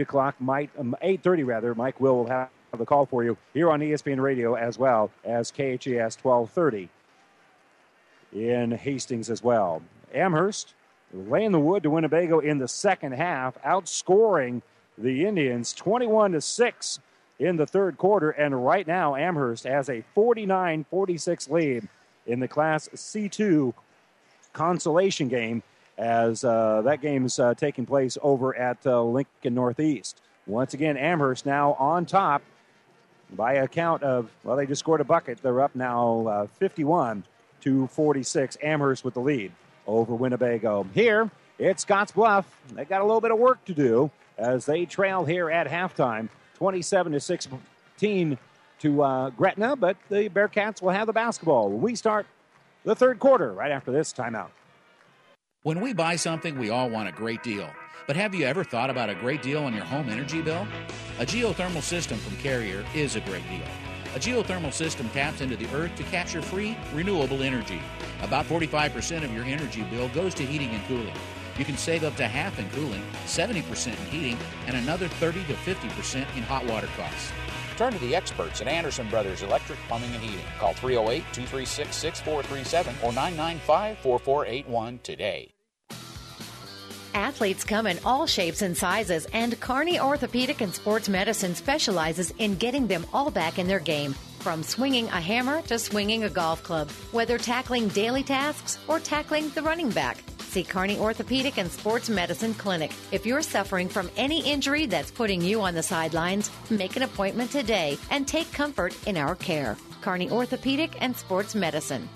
8:30 Mike will have the call for you here on ESPN Radio as well as KHAS 1230 in Hastings as well. Amherst laying the wood to Winnebago in the second half, outscoring the Indians 21-6 in the third quarter. And right now, Amherst has a 49-46 lead in the Class C2 consolation game as that game's taking place over at Lincoln Northeast. Once again, Amherst now on top by a count of, well, they just scored a bucket. They're up now 51-46. Amherst with the lead over Winnebago. Here, it's Scottsbluff. They got a little bit of work to do as they trail here at halftime, 27-16 to Gretna, but the Bearcats will have the basketball when we start the third quarter right after this timeout. When we buy something, we all want a great deal. But have you ever thought about a great deal on your home energy bill? A geothermal system from Carrier is a great deal. A geothermal system taps into the earth to capture free, renewable energy. About 45% of your energy bill goes to heating and cooling. You can save up to half in cooling, 70% in heating, and another 30 to 50% in hot water costs. Turn to the experts at Anderson Brothers Electric Plumbing and Heating. Call 308-236-6437 or 995-4481 today. Athletes come in all shapes and sizes, and Kearney Orthopedic and Sports Medicine specializes in getting them all back in their game. From swinging a hammer to swinging a golf club, whether tackling daily tasks or tackling the running back. see Kearney Orthopedic and Sports Medicine Clinic. If you're suffering from any injury that's putting you on the sidelines, make an appointment today and take comfort in our care. Kearney Orthopedic and Sports Medicine.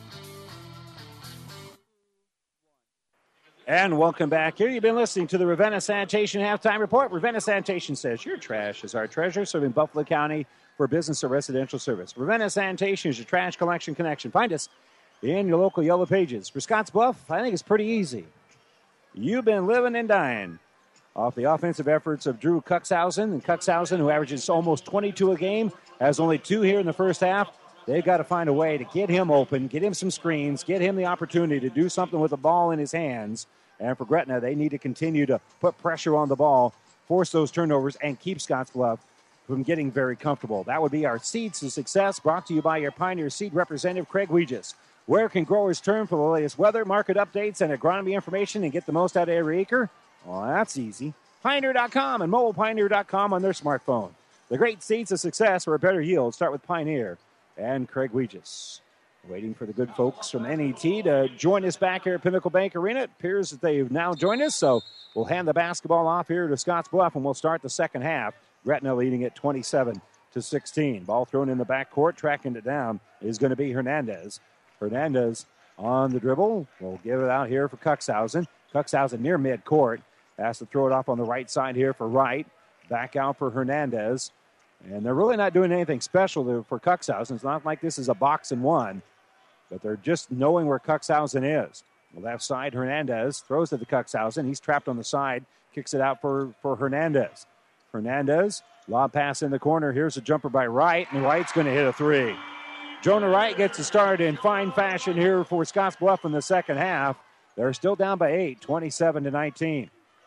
And welcome back here. You've been listening to the Ravenna Sanitation Halftime Report. Ravenna Sanitation says your trash is our treasure, serving Buffalo County for business or residential service. Ravenna Sanitation is your trash collection connection. Find us in your local Yellow Pages. For Scotts Bluff, I think it's pretty easy. You've been living and dying off the offensive efforts of Drew Cuxhausen. And Cuxhausen, who averages almost 22 a game, has only 2 here in the first half. They've got to find a way to get him open, get him some screens, get him the opportunity to do something with the ball in his hands. And for Gretna, they need to continue to put pressure on the ball, force those turnovers, and keep Scotts Bluff from getting very comfortable. That would be our Seeds to Success, brought to you by your Pioneer Seed representative, Craig Weegis. Where can growers turn for the latest weather, market updates, and agronomy information and get the most out of every acre? Well, that's easy. Pioneer.com and mobilepioneer.com on their smartphone. The great Seeds to Success for a better yield start with Pioneer and Craig Weegis. Waiting for the good folks from NET to join us back here at Pinnacle Bank Arena. It appears that they've now joined us, so we'll hand the basketball off here to Scotts Bluff, and we'll start the second half. Gretna leading at 27-16. Ball thrown in the backcourt, tracking it down is going to be Hernandez. Hernandez on the dribble. We'll give it out here for Cuxhausen. Cuxhausen near midcourt. Has to throw it off on the right side here for Wright. Back out for Hernandez. And they're really not doing anything special for Cuxhausen. It's not like this is a box and one, but they're just knowing where Cuxhausen is. The left side, Hernandez throws to the Cuxhausen. He's trapped on the side, kicks it out for Hernandez. Hernandez, lob pass in the corner. Here's a jumper by Wright, and Wright's going to hit a three. Jonah Wright gets a start in fine fashion here for Scotts Bluff in the second half. They're still down by 8, 27-19.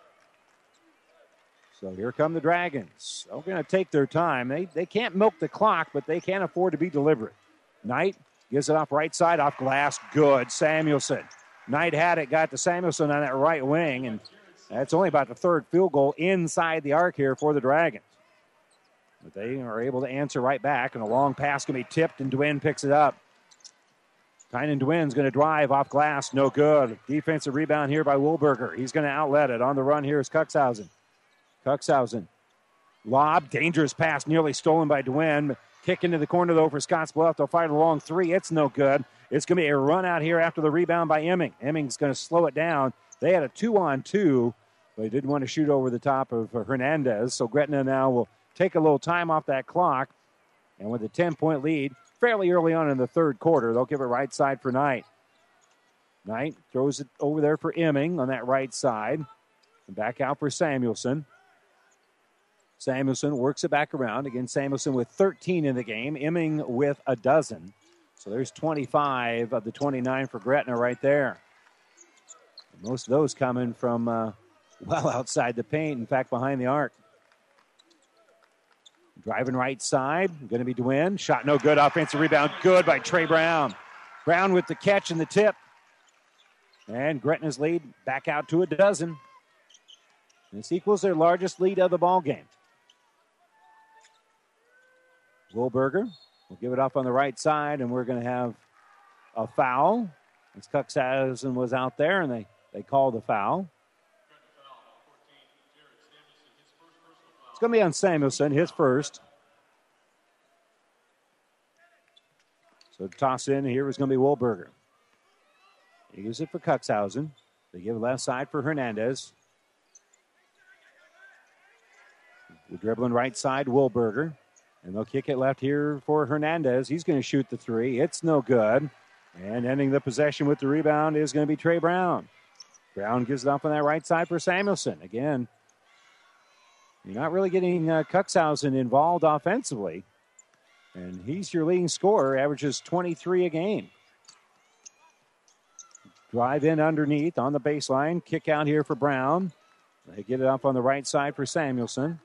So here come the Dragons. They're going to take their time. They can't milk the clock, but they can't afford to be deliberate. Knight gives it off right side, off glass. Good. Samuelson. Knight had it, got to Samuelson on that right wing, and that's only about the third field goal inside the arc here for the Dragons. But they are able to answer right back, and a long pass can be tipped, and Dwin picks it up. Tynan Dwin's going to drive off glass. No good. Defensive rebound here by Wilberger. He's going to outlet it. On the run here is Cuxhausen. Cuxhausen. Lob. Dangerous pass. Nearly stolen by Dwin. Kick into the corner, though, for Scotts Bluff. They'll fight a long three. It's no good. It's going to be a run out here after the rebound by Emming. Emming's going to slow it down. They had a 2-on-2, but they didn't want to shoot over the top of Hernandez. So Gretna now will take a little time off that clock. And with a 10-point lead, fairly early on in the third quarter, they'll give it right side for Knight. Knight throws it over there for Emming on that right side. And back out for Samuelson. Samuelson works it back around. Again, Samuelson with 13 in the game. Emming with a dozen. So there's 25 of the 29 for Gretna right there. And most of those coming from well outside the paint. In fact, behind the arc. Driving right side. Going to be Dwin. Shot no good. Offensive rebound. Good by Trey Brown. Brown with the catch and the tip. And Gretna's lead back out to a dozen. This equals their largest lead of the ball game. Wilberger will give it off on the right side, and we're going to have a foul. As Cuxhausen was out there, and they called the foul. It's going to be on Samuelson, his first. So toss in here is going to be Wilberger. They use it for Cuxhausen. They give left side for Hernandez. We're dribbling right side, Wilberger. And they'll kick it left here for Hernandez. He's going to shoot the three. It's no good. And ending the possession with the rebound is going to be Trey Brown. Brown gives it up on that right side for Samuelson. Again, you're not really getting Cuxhausen involved offensively. And he's your leading scorer, averages 23 a game. Drive in underneath on the baseline. Kick out here for Brown. They get it up on the right side for Samuelson.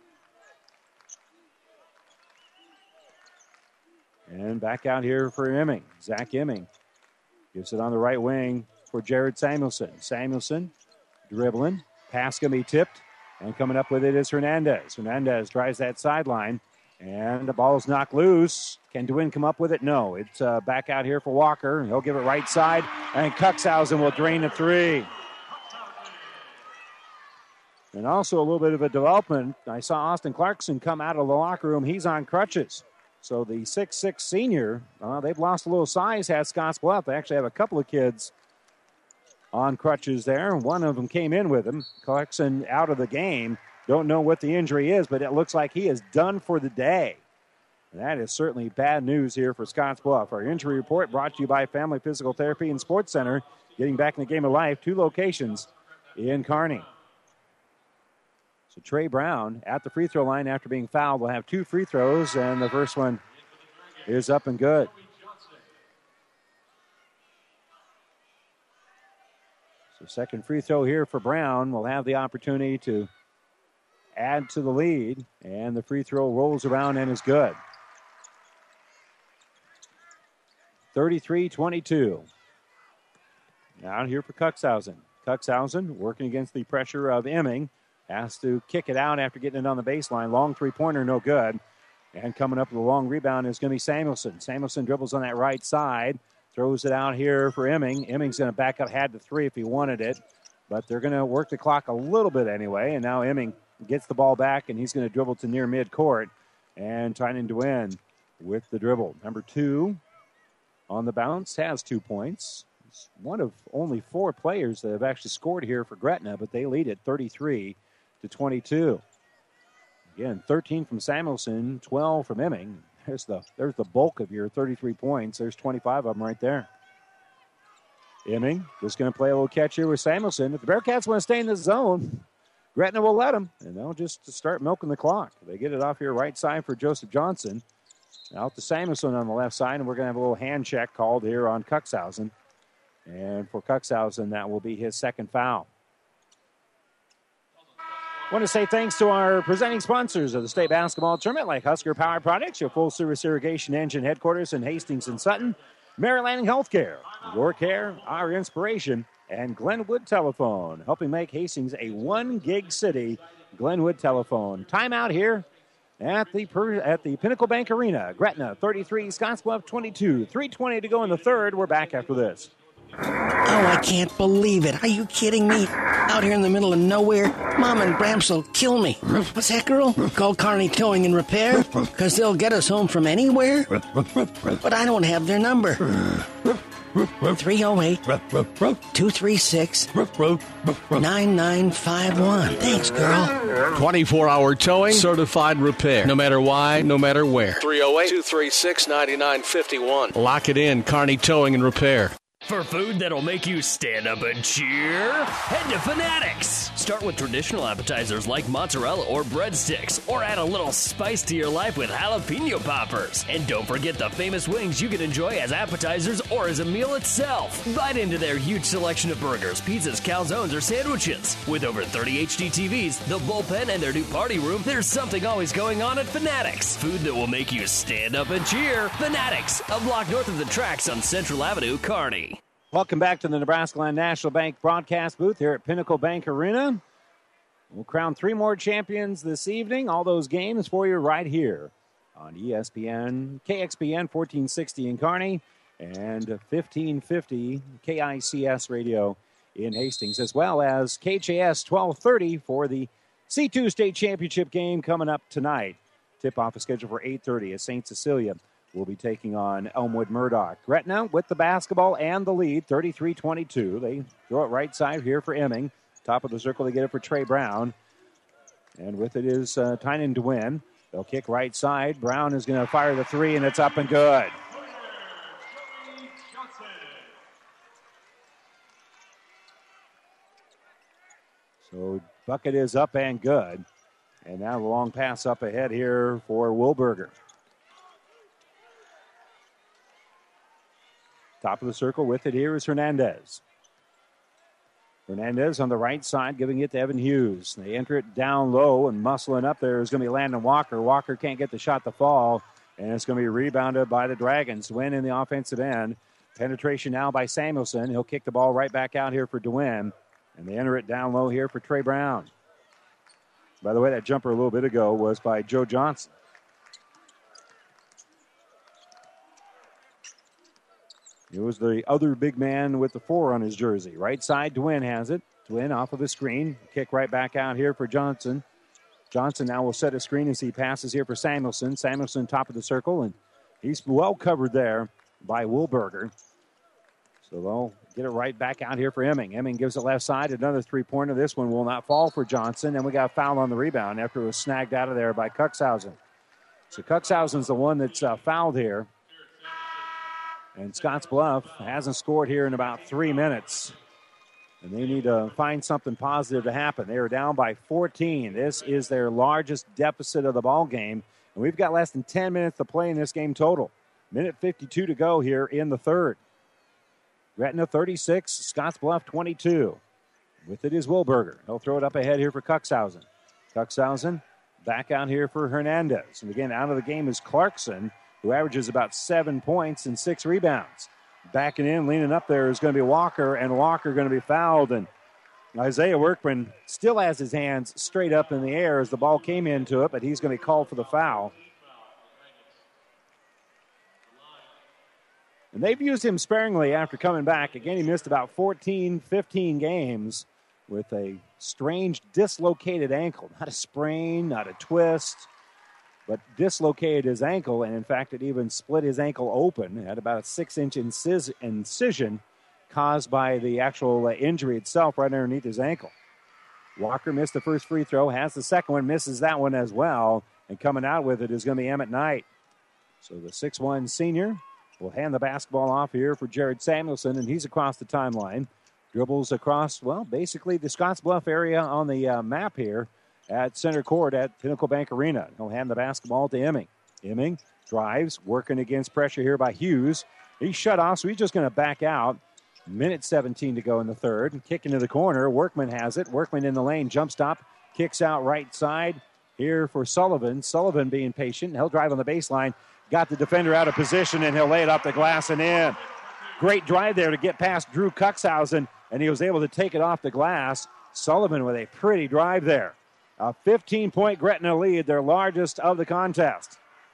And back out here for Emming. Zach Emming gives it on the right wing for Jared Samuelson. Samuelson dribbling. Pass going to be tipped. And coming up with it is Hernandez. Hernandez drives that sideline. And the ball's knocked loose. Can Dwin come up with it? No. It's back out here for Walker. He'll give it right side. And Cuxhausen will drain the three. And also a little bit of a development. I saw Austin Clarkson come out of the locker room. He's on crutches. So the 6'6 senior, they've lost a little size, has Scottsbluff. They actually have a couple of kids on crutches there. One of them came in with him. Clarkson out of the game. Don't know what the injury is, but it looks like he is done for the day. And that is certainly bad news here for Scottsbluff. Our injury report brought to you by Family Physical Therapy and Sports Center. Getting back in the game of life, 2 locations in Kearney. So Trey Brown at the free throw line after being fouled will have 2 free throws, and the first one is up and good. So second free throw here for Brown will have the opportunity to add to the lead, and the free throw rolls around and is good. 33-22. Now here for Cuxhausen. Cuxhausen working against the pressure of Emming. Has to kick it out after getting it on the baseline. Long three-pointer, no good. And coming up with a long rebound is going to be Samuelson. Samuelson dribbles on that right side. Throws it out here for Emming. Emming's going to back up, had the 3 if he wanted it. But they're going to work the clock a little bit anyway. And now Emming gets the ball back, and he's going to dribble to near midcourt. And Tynan Dwayne with the dribble. Number 2 on the bounce has 2 points. He's one of only 4 players that have actually scored here for Gretna, but they lead it 33-22. Again, 13 from Samuelson, 12 from Emming. There's the bulk of your 33 points. There's 25 of them right there. Emming just going to play a little catch here with Samuelson. If the Bearcats want to stay in the zone, Gretna will let them, and they'll just start milking the clock. They get it off here right side for Joseph Johnson. Out to Samuelson on the left side, and we're going to have a little hand check called here on Cuxhausen. And for Cuxhausen, that will be his second foul. I want to say thanks to our presenting sponsors of the state basketball tournament, like Husker Power Products, your full-service irrigation engine headquarters in Hastings and Sutton, Mary Lanning Healthcare, your care, our inspiration, and Glenwood Telephone, helping make Hastings a 1-gig city. Glenwood Telephone. Timeout here at the Pinnacle Bank Arena. Gretna 33, Scottsbluff 22. 3:20 to go in the third. We're back after this. Oh, I can't believe it. Are you kidding me? Out here in the middle of nowhere, Mom and Bramps will kill me. What's that, girl? Call Kearney Towing and Repair? Because they'll get us home from anywhere? But I don't have their number. 308-236-9951. Thanks, girl. 24-hour towing, certified repair. No matter why, no matter where. 308-236-9951. Lock it in, Kearney Towing and Repair. For food that'll make you stand up and cheer, head to Fanatics. Start with traditional appetizers like mozzarella or breadsticks, or add a little spice to your life with jalapeno poppers. And don't forget the famous wings you can enjoy as appetizers or as a meal itself. Bite into their huge selection of burgers, pizzas, calzones, or sandwiches. With over 30 HD TVs, the bullpen, and their new party room, there's something always going on at Fanatics. Food that will make you stand up and cheer. Fanatics, a block north of the tracks on Central Avenue, Kearney. Welcome back to the Nebraska Land National Bank broadcast booth here at Pinnacle Bank Arena. We'll crown 3 more champions this evening. All those games for you right here on ESPN, KXPN 1460 in Kearney and 1550 KICS radio in Hastings, as well as KHAS 1230 for the C2 State Championship game coming up tonight. Tip-off is scheduled for 8:30 at St. Cecilia. We'll be taking on Elmwood Murdoch. Gretna with the basketball and the lead, 33-22. They throw it right side here for Emming. Top of the circle, they get it for Trey Brown. And with it is Tynan Dwayne. They'll kick right side. Brown is going to fire the 3, and it's up and good. So bucket is up and good. And now the long pass up ahead here for Wilberger. Top of the circle with it here is Hernandez. Hernandez on the right side giving it to Evan Hughes. They enter it down low, and muscling up there is going to be Landon Walker. Walker can't get the shot to fall, and it's going to be rebounded by the Dragons. Win in the offensive end. Penetration now by Samuelson. He'll kick the ball right back out here for DeWin, and they enter it down low here for Trey Brown. By the way, that jumper a little bit ago was by Joe Johnson. It was the other big man with the 4 on his jersey. Right side, DeWin has it. Twin off of the screen. Kick right back out here for Johnson. Johnson now will set a screen as he passes here for Samuelson. Samuelson top of the circle, and he's well covered there by Wilberger. So they'll get it right back out here for Emming. Emming gives it left side. Another three-pointer. This one will not fall for Johnson. And we got a foul on the rebound after it was snagged out of there by Cuxhausen. So Cuxhausen's the one that's fouled here. And Scottsbluff hasn't scored here in about 3 minutes. And they need to find something positive to happen. They are down by 14. This is their largest deficit of the ball game. And we've got less than 10 minutes to play in this game total. Minute 52 to go here in the third. Gretna 36, Scottsbluff 22. With it is Wilberger. He'll throw it up ahead here for Cuxhausen. Cuxhausen back out here for Hernandez. And again, out of the game is Clarkson, who averages about 7 points and 6 rebounds. Backing in, leaning up there is going to be Walker, and Walker going to be fouled. And Isaiah Workman still has his hands straight up in the air as the ball came into it, but he's going to be called for the foul. And they've used him sparingly after coming back. Again, he missed about 14, 15 games with a strange dislocated ankle. Not a sprain, not a twist, but dislocated his ankle. And, in fact, it even split his ankle open. It had about a 6-inch incision caused by the actual injury itself right underneath his ankle. Walker missed the first free throw, has the second one, misses that one as well. And coming out with it is going to be Emmett Knight. So the 6'1 senior will hand the basketball off here for Jared Samuelson, and he's across the timeline. Dribbles across, well, basically the Scottsbluff area on the map here at center court at Pinnacle Bank Arena. He'll hand the basketball to Emming. Emming drives, working against pressure here by Hughes. He's shut off, so he's just going to back out. Minute 17 to go in the third. Kick into the corner. Workman has it. Workman in the lane. Jump stop. Kicks out right side here for Sullivan. Sullivan being patient. He'll drive on the baseline. Got the defender out of position, and he'll lay it off the glass and in. Great drive there to get past Drew Cuxhausen, and he was able to take it off the glass. Sullivan with a pretty drive there. A 15-point Gretna lead, their largest of the contest.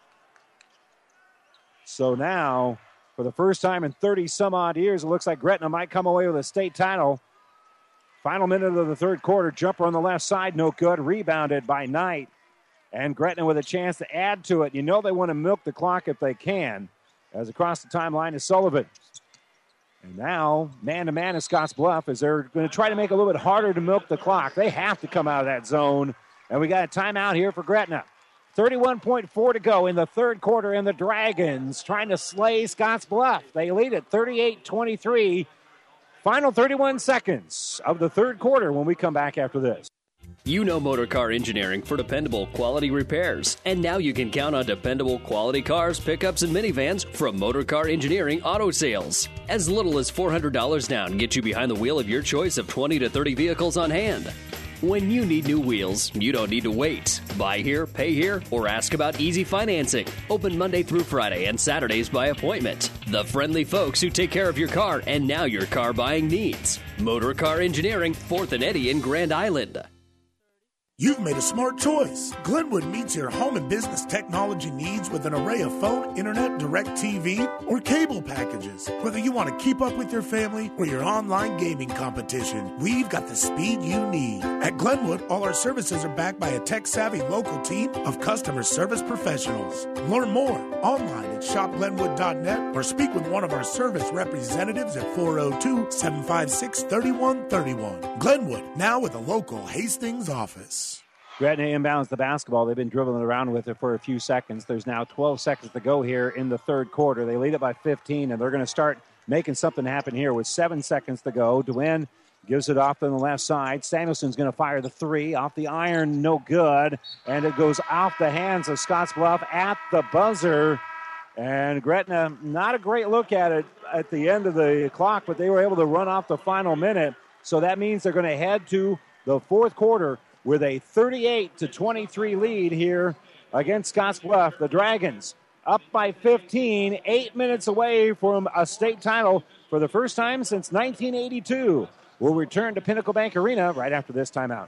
So now, for the first time in 30-some-odd years, it looks like Gretna might come away with a state title. Final minute of the third quarter, jumper on the left side, no good. Rebounded by Knight. And Gretna with a chance to add to it. You know they want to milk the clock if they can. As across the timeline is Sullivan. And now, man-to-man is Scottsbluff as they're going to try to make it a little bit harder to milk the clock. They have to come out of that zone. And we got a timeout here for Gretna. 31.4 to go in the third quarter, and the Dragons trying to slay Scottsbluff. They lead at 38-23. Final 31 seconds of the third quarter when we come back after this. You know Motorcar Engineering for dependable quality repairs. And now you can count on dependable quality cars, pickups, and minivans from Motorcar Engineering Auto Sales. As little as $400 down gets you behind the wheel of your choice of 20 to 30 vehicles on hand. When you need new wheels, you don't need to wait. Buy here, pay here, or ask about easy financing. Open Monday through Friday and Saturdays by appointment. The friendly folks who take care of your car and now your car buying needs. Motorcar Engineering, 4th and Eddy in Grand Island. You've made a smart choice. Glenwood meets your home and business technology needs with an array of phone, internet, direct TV, or cable packages. Whether you want to keep up with your family or your online gaming competition, we've got the speed you need. At Glenwood, all our services are backed by a tech-savvy local team of customer service professionals. Learn more online at shopglenwood.net or speak with one of our service representatives at 402-756-3131. Glenwood, now with a local Hastings office. Gretna inbounds the basketball. They've been dribbling around with it for a few seconds. There's now 12 seconds to go here in the third quarter. They lead it by 15, and they're going to start making something happen here with 7 seconds to go. DeWin gives it off on the left side. Samuelson's going to fire the three. Off the iron, no good. And it goes off the hands of Scottsbluff at the buzzer. And Gretna, not a great look at it at the end of the clock, but they were able to run off the final minute. So that means they're going to head to the fourth quarter with a 38-23 lead here against Scottsbluff. The Dragons up by 15, 8 minutes away from a state title for the first time since 1982. We'll return to Pinnacle Bank Arena right after this timeout.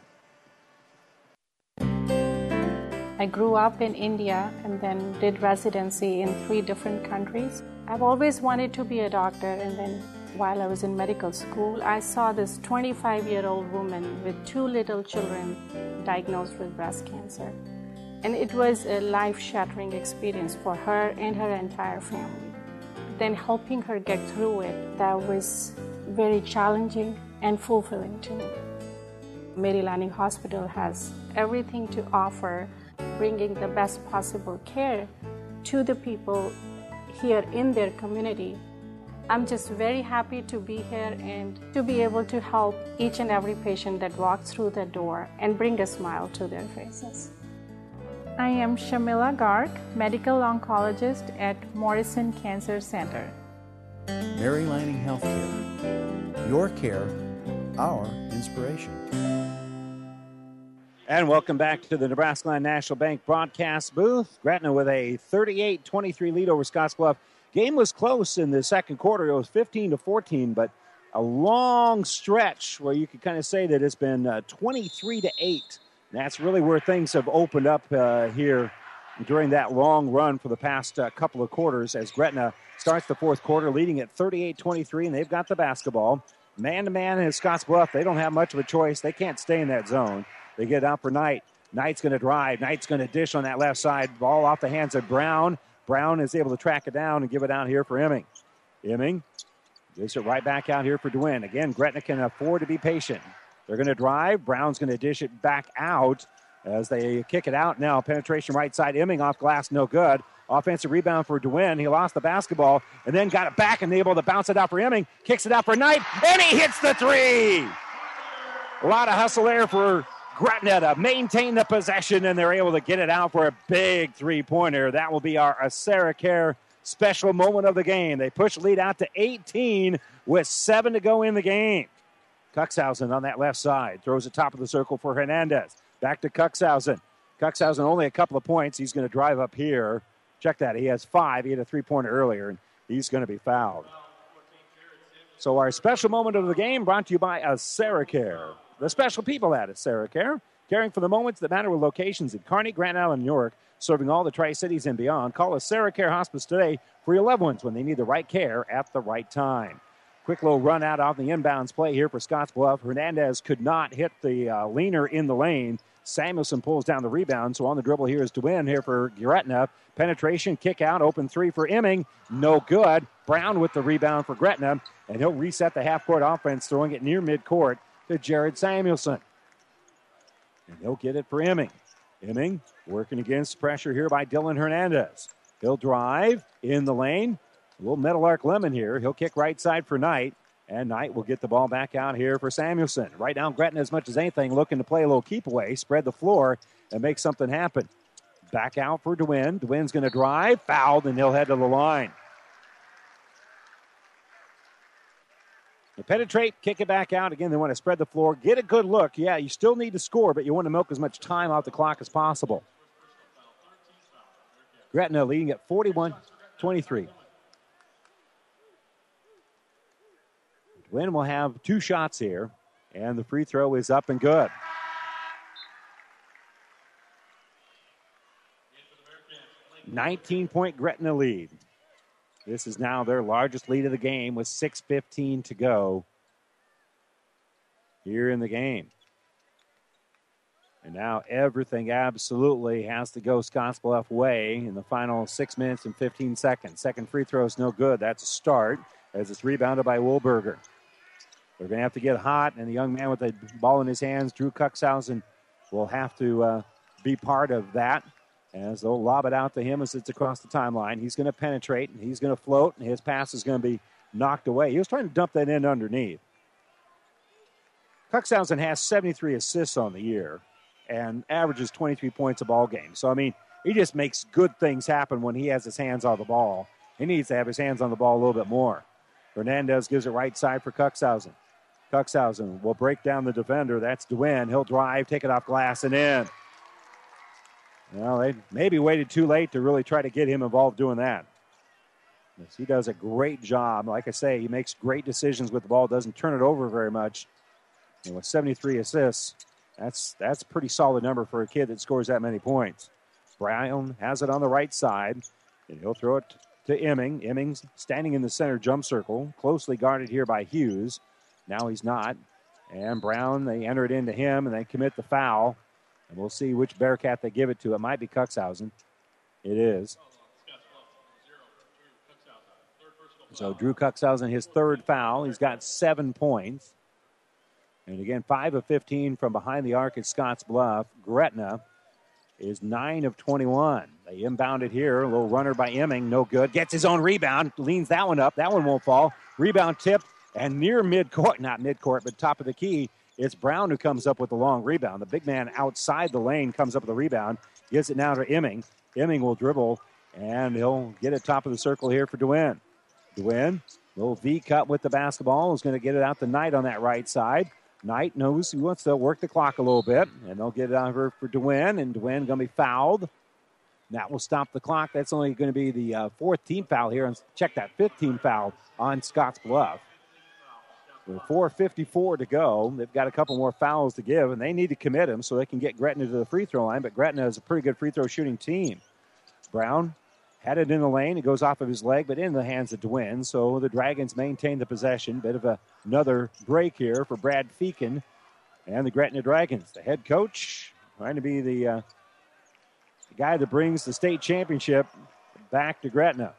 I grew up in India and then did residency in 3 different countries. I've always wanted to be a doctor, and then While I was in medical school, I saw this 25-year-old woman with 2 little children diagnosed with breast cancer. And it was a life-shattering experience for her and her entire family. Then helping her get through it, that was very challenging and fulfilling to me. Mary Lanning Hospital has everything to offer, bringing the best possible care to the people here in their community. I'm just very happy to be here and to be able to help each and every patient that walks through the door and bring a smile to their faces. I am Shamila Garg, medical oncologist at Morrison Cancer Center. Mary Lanning Healthcare. Your care, our inspiration. And welcome back to the Nebraska Land National Bank broadcast booth. Gretna with a 38-23 lead over Scottsbluff. Game was close in the second quarter. It was 15-14, but a long stretch where you could kind of say that it's been 23-8. That's really where things have opened up here during that long run for the past couple of quarters as Gretna starts the fourth quarter leading at 38-23, and they've got the basketball. Man-to-man in Scottsbluff, they don't have much of a choice. They can't stay in that zone. They get out for Knight. Knight's going to drive. Knight's going to dish on that left side. Ball off the hands of Brown. Brown is able to track it down and give it out here for Emming. Emming gives it right back out here for DeWin. Again, Gretna can afford to be patient. They're going to drive. Brown's going to dish it back out as they kick it out now. Penetration right side. Emming off glass, no good. Offensive rebound for DeWin. He lost the basketball and then got it back and able to bounce it out for Emming. Kicks it out for Knight, and he hits the three. A lot of hustle there for Gretna to maintain the possession, and they're able to get it out for a big three-pointer. That will be our AseraCare special moment of the game. They push lead out to 18 with 7 to go in the game. Cuxhausen on that left side throws the top of the circle for Hernandez. Back to Cuxhausen. Cuxhausen only a couple of points. He's going to drive up here. Check that. He has 5. He had a three-pointer earlier, and he's going to be fouled. So our special moment of the game brought to you by AseraCare. The special people at AseraCare, caring for the moments that matter with locations in Kearney, Grand Island, New York, serving all the Tri-Cities and beyond. Call AseraCare Hospice today for your loved ones when they need the right care at the right time. Quick little run out off the inbounds play here for Scottsbluff. Hernandez could not hit the leaner in the lane. Samuelson pulls down the rebound, so on the dribble here is DeWin here for Gretna. Penetration, kick out, open three for Emming. No good. Brown with the rebound for Gretna, and he'll reset the half-court offense, throwing it near midcourt to Jared Samuelson. And he'll get it for Emming. Emming working against pressure here by Dylan Hernandez. He'll drive in the lane. A little Meadowlark Lemon here. He'll kick right side for Knight. And Knight will get the ball back out here for Samuelson. Right now, Gretna, as much as anything, looking to play a little keep away, spread the floor, and make something happen. Back out for DeWin. DeWin's going to drive, fouled, and he'll head to the line. They penetrate, kick it back out. Again, they want to spread the floor, get a good look. Yeah, you still need to score, but you want to milk as much time off the clock as possible. Gretna leading at 41-23. DeWin will have 2 shots here, and the free throw is up and good. $19-point Gretna lead. This is now their largest lead of the game with 6:15 to go here in the game. And now everything absolutely has to go Scottsbluff way in the final 6 minutes and 15 seconds. Second free throw is no good. That's a start as it's rebounded by Wilberger. They're going to have to get hot, and the young man with the ball in his hands, Drew Cuxhausen, will have to be part of that as they'll lob it out to him as it's across the timeline. He's going to penetrate, and he's going to float, and his pass is going to be knocked away. He was trying to dump that in underneath. Cuxhausen has 73 assists on the year and averages 23 points a ball game. So, I mean, he just makes good things happen when he has his hands on the ball. He needs to have his hands on the ball a little bit more. Hernandez gives it right side for Cuxhausen. Cuxhausen will break down the defender. That's DeWin. He'll drive, take it off glass, and in. Well, they maybe waited too late to really try to get him involved doing that. He does a great job. Like I say, he makes great decisions with the ball, doesn't turn it over very much. And with 73 assists, that's a pretty solid number for a kid that scores that many points. Brown has it on the right side, and he'll throw it to Emming. Emming's standing in the center jump circle, closely guarded here by Hughes. Now he's not. And Brown, they enter it into him, and they commit the foul. And we'll see which Bearcat they give it to. It might be Cuxhausen. It is. So Drew Cuxhausen, his third foul. He's got 7 points. And again, 5 of 15 from behind the arc at Scotts Bluff. Gretna is 9 of 21. They inbound it here. A little runner by Emming. No good. Gets his own rebound. Leans that one up. That one won't fall. Rebound tipped. And near midcourt, not midcourt, but top of the key, it's Brown who comes up with the long rebound. The big man outside the lane comes up with the rebound. Gives it now to Emming. Emming will dribble, and he'll get it top of the circle here for DeWin. DeWin, little V cut with the basketball. Is going to get it out to Knight on that right side. Knight knows he wants to work the clock a little bit, and they'll get it out here for DeWin, and DeWin going to be fouled. That will stop the clock. That's only going to be the fourth team foul here. And check that, fifth team foul on Scotts Bluff. With 4:54 to go, they've got a couple more fouls to give, and they need to commit them so they can get Gretna to the free throw line. But Gretna is a pretty good free throw shooting team. Brown had it in the lane. It goes off of his leg, but in the hands of DeWin. So the Dragons maintain the possession. Bit of another break here for Brad Feakin and the Gretna Dragons. The head coach trying to be the guy that brings the state championship back to Gretna.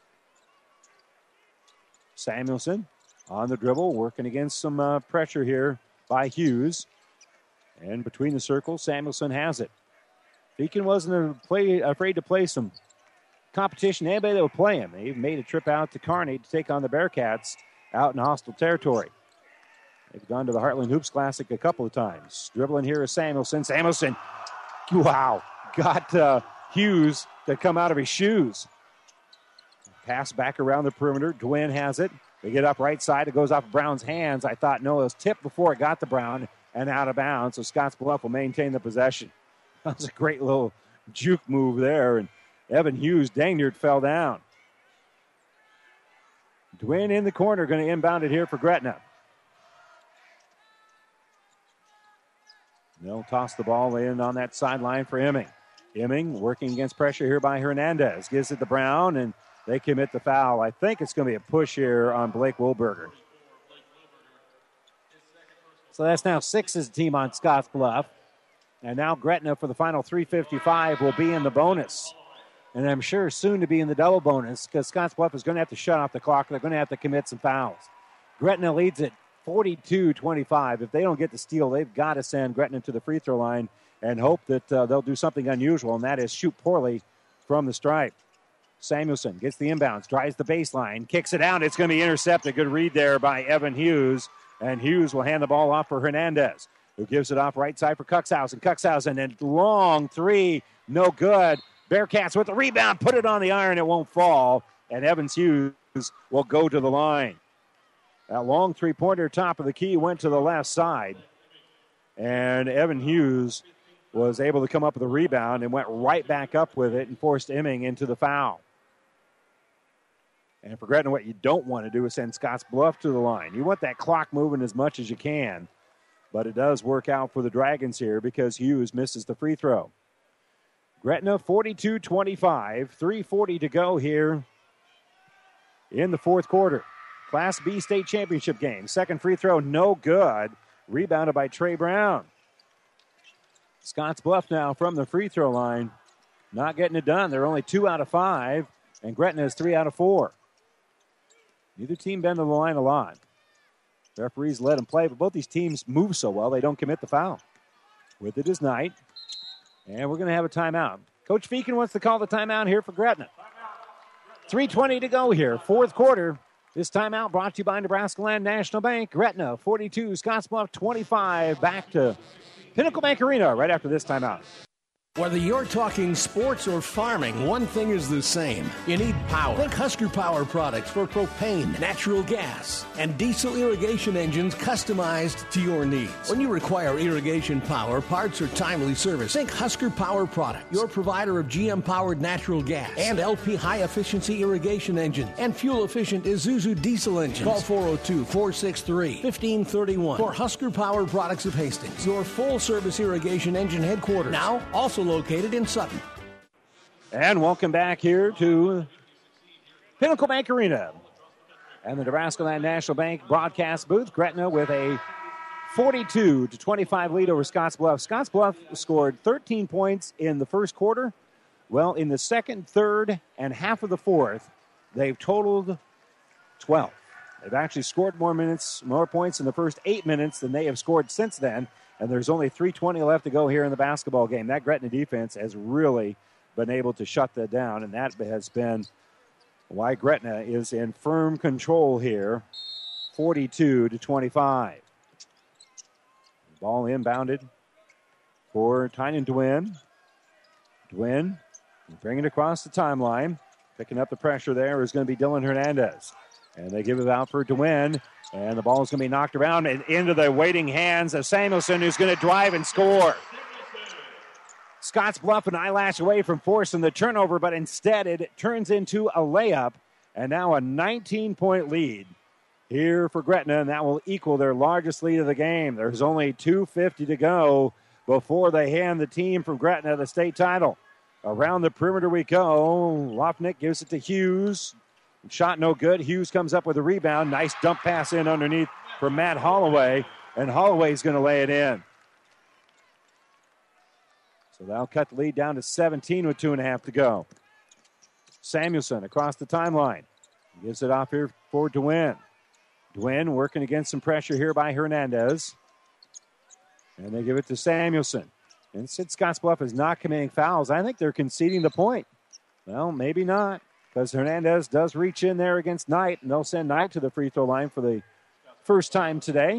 Samuelson on the dribble, working against some pressure here by Hughes. And between the circles, Samuelson has it. Feakin wasn't afraid to play some competition. Anybody that would play him. They made a trip out to Kearney to take on the Bearcats out in hostile territory. They've gone to the Heartland Hoops Classic a couple of times. Dribbling here is Samuelson. Samuelson, wow, got Hughes to come out of his shoes. Pass back around the perimeter. DeWin has it. They get up right side. It goes off of Brown's hands. I thought, no, it was tipped before it got to Brown and out of bounds. So Scotts Bluff will maintain the possession. That was a great little juke move there. And Evan Hughes dang near fell down. DeWin in the corner, going to inbound it here for Gretna. They'll toss the ball in on that sideline for Emming. Emming working against pressure here by Hernandez. Gives it to Brown, and they commit the foul. I think it's going to be a push here on Blake Wilberger. So that's now 6 as a team on Scotts Bluff. And now Gretna for the final 3:55 will be in the bonus. And I'm sure soon to be in the double bonus because Scotts Bluff is going to have to shut off the clock. They're going to have to commit some fouls. Gretna leads it 42-25. If they don't get the steal, they've got to send Gretna to the free throw line and hope that they'll do something unusual, and that is shoot poorly from the stripe. Samuelson gets the inbounds, drives the baseline, kicks it out. It's going to be intercepted. Good read there by Evan Hughes, and Hughes will hand the ball off for Hernandez, who gives it off right side for Cuxhausen. Cuxhausen, and long three, no good. Bearcats with the rebound, put it on the iron, it won't fall, and Evans Hughes will go to the line. That long three-pointer top of the key went to the left side, and Evan Hughes was able to come up with a rebound and went right back up with it and forced Emming into the foul. And for Gretna, what you don't want to do is send Scotts Bluff to the line. You want that clock moving as much as you can, but it does work out for the Dragons here because Hughes misses the free throw. Gretna 42-25, 3:40 to go here in the fourth quarter. Class B state championship game. Second free throw, no good. Rebounded by Trey Brown. Scotts Bluff now from the free throw line. Not getting it done. They're only 2 out of 5, and Gretna is 3 out of 4. Neither team been to the line a lot. Referees let them play, but both these teams move so well they don't commit the foul. With it is Knight. And we're going to have a timeout. Coach Feakin wants to call the timeout here for Gretna. 3:20 to go here, fourth quarter. This timeout brought to you by Nebraska Land National Bank. Gretna 42, Scotts Bluff 25. Back to Pinnacle Bank Arena right after this timeout. Whether you're talking sports or farming, one thing is the same. You need power. Think Husker Power products for propane, natural gas, and diesel irrigation engines customized to your needs. When you require irrigation power, parts, or timely service, think Husker Power products, your provider of GM-powered natural gas and LP high-efficiency irrigation engines and fuel-efficient Isuzu diesel engines. Call 402-463-1531 for Husker Power products of Hastings, your full-service irrigation engine headquarters. Now, also located in Sutton. And welcome back here to Pinnacle Bank Arena and the Nebraska Land National Bank broadcast booth. Gretna with a 42-25 lead over Scottsbluff. Scottsbluff scored 13 points in the first quarter. Well, in the second, third, and half of the fourth, they've totaled 12. They've actually scored more points in the first 8 minutes than they have scored since then, and there's only 3:20 left to go here in the basketball game. That Gretna defense has really been able to shut that down, and that has been why Gretna is in firm control here, 42-25. Ball inbounded for Tynan Dwin. Dwin bringing it across the timeline. Picking up the pressure there is going to be Dylan Hernandez. And they give it out for Dwin. And the ball is going to be knocked around and into the waiting hands of Samuelson, who's going to drive and score. Scottsbluff an eyelash away from forcing the turnover, but instead it turns into a layup. And now a 19-point lead here for Gretna, and that will equal their largest lead of the game. There's only 2:50 to go before they hand the team from Gretna the state title. Around the perimeter we go. Lofnick gives it to Hughes. Shot no good. Hughes comes up with a rebound. Nice dump pass in underneath from Matt Holloway, and Holloway's going to lay it in. So that'll cut the lead down to 17 with 2.5 to go. Samuelson across the timeline. Gives it off here for Dwin. Dwin working against some pressure here by Hernandez. And they give it to Samuelson. And since Scottsbluff is not committing fouls, I think they're conceding the point. Well, maybe not, because Hernandez does reach in there against Knight, and they'll send Knight to the free throw line for the first time today.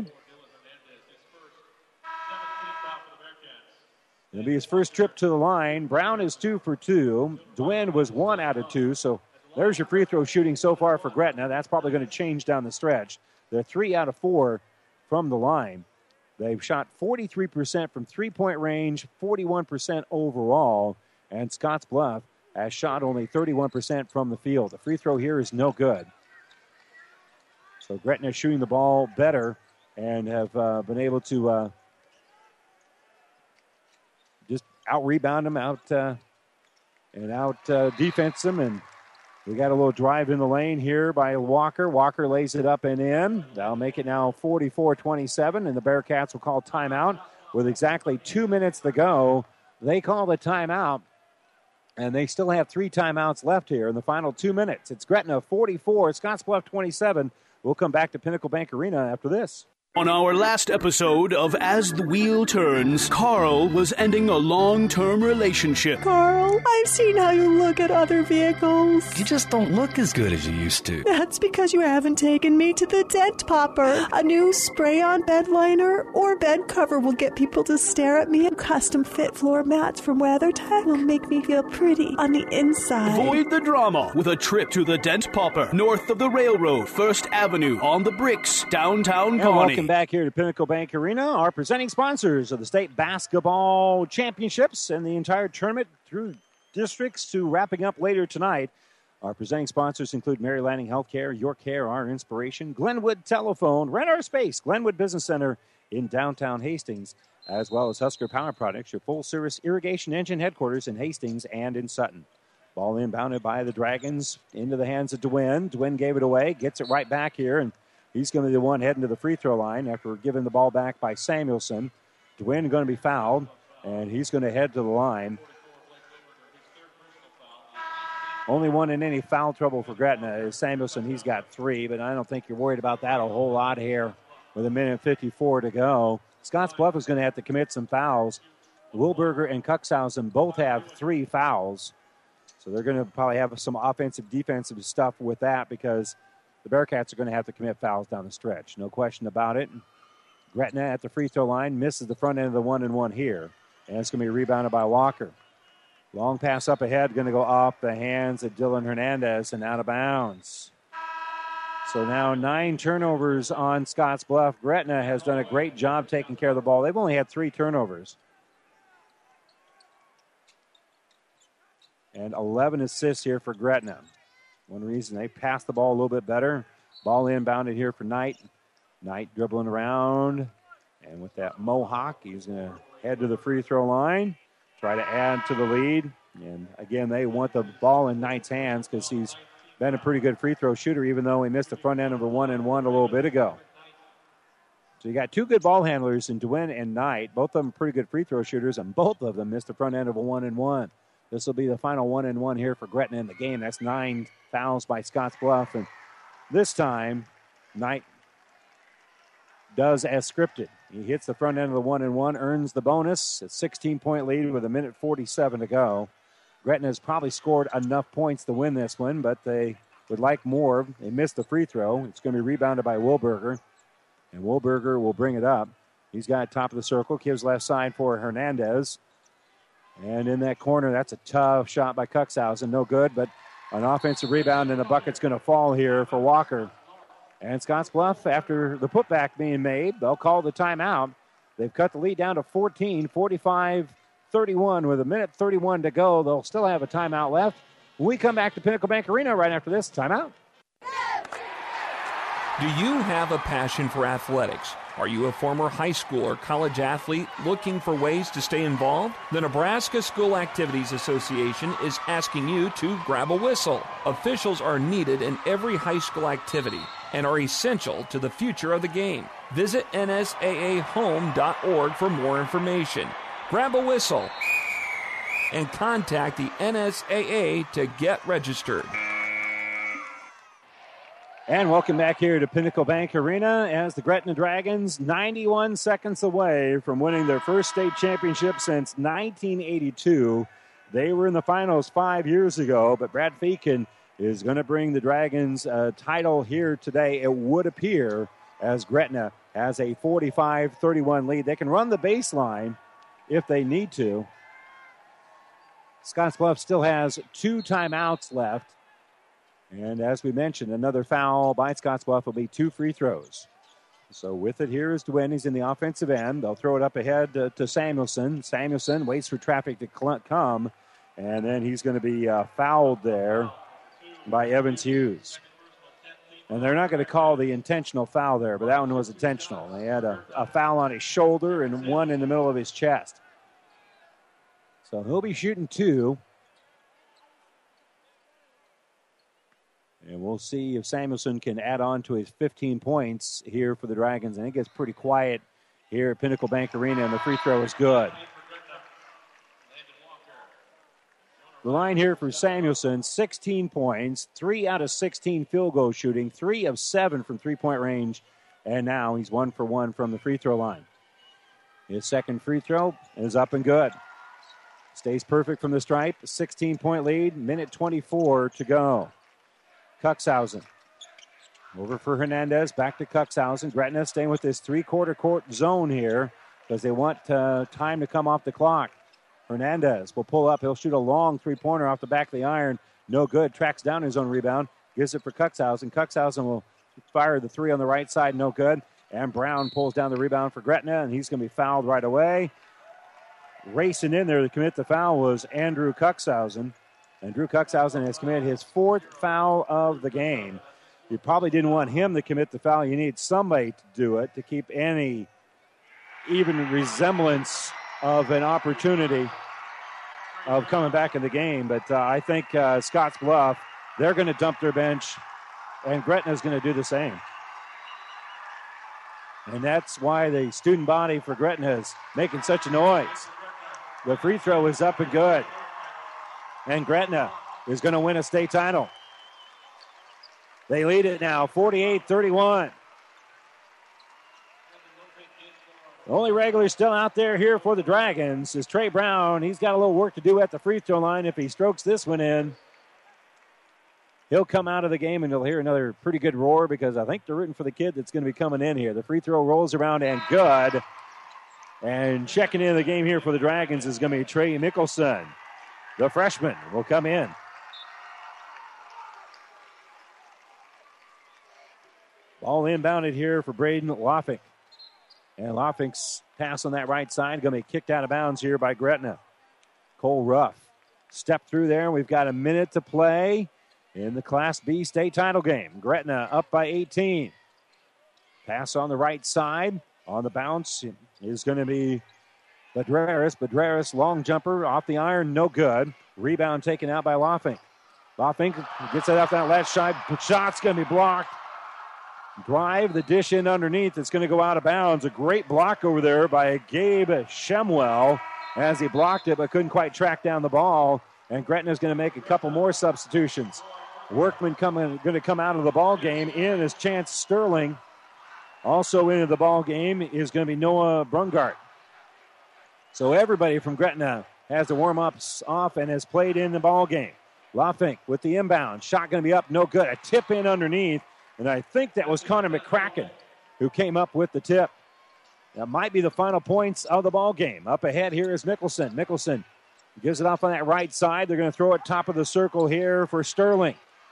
It'll be his first trip to the line. Brown is 2 for 2. Dwin was 1 out of 2, so there's your free throw shooting so far for Gretna. That's probably going to change down the stretch. They're 3 out of 4 from the line. They've shot 43% from three-point range, 41% overall, and Scottsbluff has shot only 31% from the field. The free throw here is no good. So Gretna shooting the ball better and have been able to just out-rebound them, out-defense them, and we got a little drive in the lane here by Walker. Walker lays it up and in. That'll make it now 44-27, and the Bearcats will call timeout with exactly 2 minutes to go. They call the timeout, and they still have 3 timeouts left here in the final 2 minutes. It's Gretna 44, Scottsbluff 27. We'll come back to Pinnacle Bank Arena after this. On our last episode of As the Wheel Turns, Carl was ending a long-term relationship. Carl, I've seen how you look at other vehicles. You just don't look as good as you used to. That's because you haven't taken me to the Dent Popper. A new spray-on bed liner or bed cover will get people to stare at me. Custom-fit floor mats from WeatherTech will make me feel pretty on the inside. Avoid the drama with a trip to the Dent Popper, north of the railroad, 1st Avenue, on the Bricks, downtown Pawnee. Welcome back here to Pinnacle Bank Arena. Our presenting sponsors of the state basketball championships and the entire tournament through districts to wrapping up later tonight. Our presenting sponsors include Mary Lanning Healthcare, Your Care, Our Inspiration, Glenwood Telephone, Rent Our Space, Glenwood Business Center in downtown Hastings, as well as Husker Power Products, your full-service irrigation engine headquarters in Hastings and in Sutton. Ball inbounded by the Dragons into the hands of Dwin. Dwin gave it away, gets it right back here, and he's going to be the one heading to the free throw line after giving the ball back by Samuelson. Dwin going to be fouled, and he's going to head to the line. Only one in any foul trouble for Gretna is Samuelson. He's got 3, but I don't think you're worried about that a whole lot here with 1:54 to go. Scottsbluff is going to have to commit some fouls. Wilberger and Cuxhausen both have 3 fouls, so they're going to probably have some offensive, defensive stuff with that because the Bearcats are going to have to commit fouls down the stretch. No question about it. Gretna at the free throw line misses the front end of the 1-and-1 here. And it's going to be rebounded by Walker. Long pass up ahead, going to go off the hands of Dylan Hernandez and out of bounds. So now 9 turnovers on Scottsbluff. Gretna has done a great job taking care of the ball. They've only had 3 turnovers. And 11 assists here for Gretna. One reason they passed the ball a little bit better. Ball inbounded here for Knight. Knight dribbling around. And with that mohawk, he's going to head to the free throw line. Try to add to the lead. And again, they want the ball in Knight's hands because he's been a pretty good free throw shooter, even though he missed the front end of a 1-and-1 a little bit ago. So you got two good ball handlers in Dwayne and Knight. Both of them pretty good free throw shooters, and both of them missed the front end of a 1-and-1. This will be the final 1-and-1 here for Gretna in the game. That's 9 fouls by Scottsbluff, and this time Knight does as scripted. He hits the front end of the 1-and-1, earns the bonus. It's a 16-point lead with 1:47 to go. Gretna has probably scored enough points to win this one, but they would like more. They missed the free throw. It's going to be rebounded by Wilberger, and Wilberger will bring it up. He's got top of the circle, gives left side for Hernandez. And in that corner, that's a tough shot by Cuxhausen. No good, but an offensive rebound, and the bucket's going to fall here for Walker. And Scottsbluff, after the putback being made, they'll call the timeout. They've cut the lead down to 14, 45-31 with 1:31 to go. They'll still have a timeout left. When we come back to Pinnacle Bank Arena right after this timeout. Do you have a passion for athletics? Are you a former high school or college athlete looking for ways to stay involved? The Nebraska School Activities Association is asking you to grab a whistle. Officials are needed in every high school activity and are essential to the future of the game. Visit nsaahome.org for more information. Grab a whistle and contact the NSAA to get registered. And welcome back here to Pinnacle Bank Arena as the Gretna Dragons, 91 seconds away from winning their first state championship since 1982. They were in the finals 5 years ago, but Brad Feakin is going to bring the Dragons a title here today, it would appear, as Gretna has a 45-31 lead. They can run the baseline if they need to. Scottsbluff still has 2 timeouts left. And as we mentioned, another foul by Scottsbluff will be 2 free throws. So with it, here is Dwayne. He's in the offensive end. They'll throw it up ahead to Samuelson. Samuelson waits for traffic to come, and then he's going to be fouled there by Evans Hughes. And they're not going to call the intentional foul there, but that one was intentional. They had a foul on his shoulder and one in the middle of his chest. So he'll be shooting 2. And we'll see if Samuelson can add on to his 15 points here for the Dragons. And it gets pretty quiet here at Pinnacle Bank Arena, and the free throw is good. The line here for Samuelson, 16 points, 3 out of 16 field goal shooting, 3 of 7 from three-point range, and now he's 1 for 1 from the free throw line. His second free throw is up and good. Stays perfect from the stripe, 16-point lead, 1:24 to go. Cuxhausen. Over for Hernandez, back to Cuxhausen. Gretna staying with this 3-quarter court zone here because they want time to come off the clock. Hernandez will pull up. He'll shoot a long three-pointer off the back of the iron. No good. Tracks down his own rebound. Gives it for Cuxhausen. Cuxhausen will fire the 3 on the right side. No good. And Brown pulls down the rebound for Gretna, and he's going to be fouled right away. Racing in there to commit the foul was Andrew Cuxhausen. And Drew Cuxhausen has committed his 4th foul of the game. You probably didn't want him to commit the foul. You need somebody to do it to keep any even resemblance of an opportunity of coming back in the game. But I think Scottsbluff, they're going to dump their bench, and Gretna's going to do the same. And that's why the student body for Gretna is making such a noise. The free throw is up and good. And Gretna is going to win a state title. They lead it now, 48-31. The only regular still out there here for the Dragons is Trey Brown. He's got a little work to do at the free throw line. If he strokes this one in, he'll come out of the game and you'll hear another pretty good roar because I think they're rooting for the kid that's going to be coming in here. The free throw rolls around and good. And checking into the game here for the Dragons is going to be Trey Mickelson. The freshman will come in. Ball inbounded here for Braden Lofink. And Lofink's pass on that right side going to be kicked out of bounds here by Gretna. Cole Ruff stepped through there. We've got a minute to play in the Class B state title game. Gretna up by 18. Pass on the right side. On the bounce is going to be Badreris. Badreris, long jumper off the iron, no good. Rebound taken out by Lofink. Loffink gets it off that left side. Shot's going to be blocked. Drive the dish in underneath. It's going to go out of bounds. A great block over there by Gabe Shemwell as he blocked it but couldn't quite track down the ball. And Gretna's going to make a couple more substitutions. Workman going to come out of the ball game. In is Chance Sterling. Also into the ball game is going to be Noah Brungart. So everybody from Gretna has the warm-ups off and has played in the ball game. Loffink with the inbound. Shot going to be up, no good. A tip in underneath. And I think that was Connor McCracken who came up with the tip. That might be the final points of the ball game. Up ahead here is Mickelson. Mickelson gives it off on that right side. They're going to throw it top of the circle here for Sterling.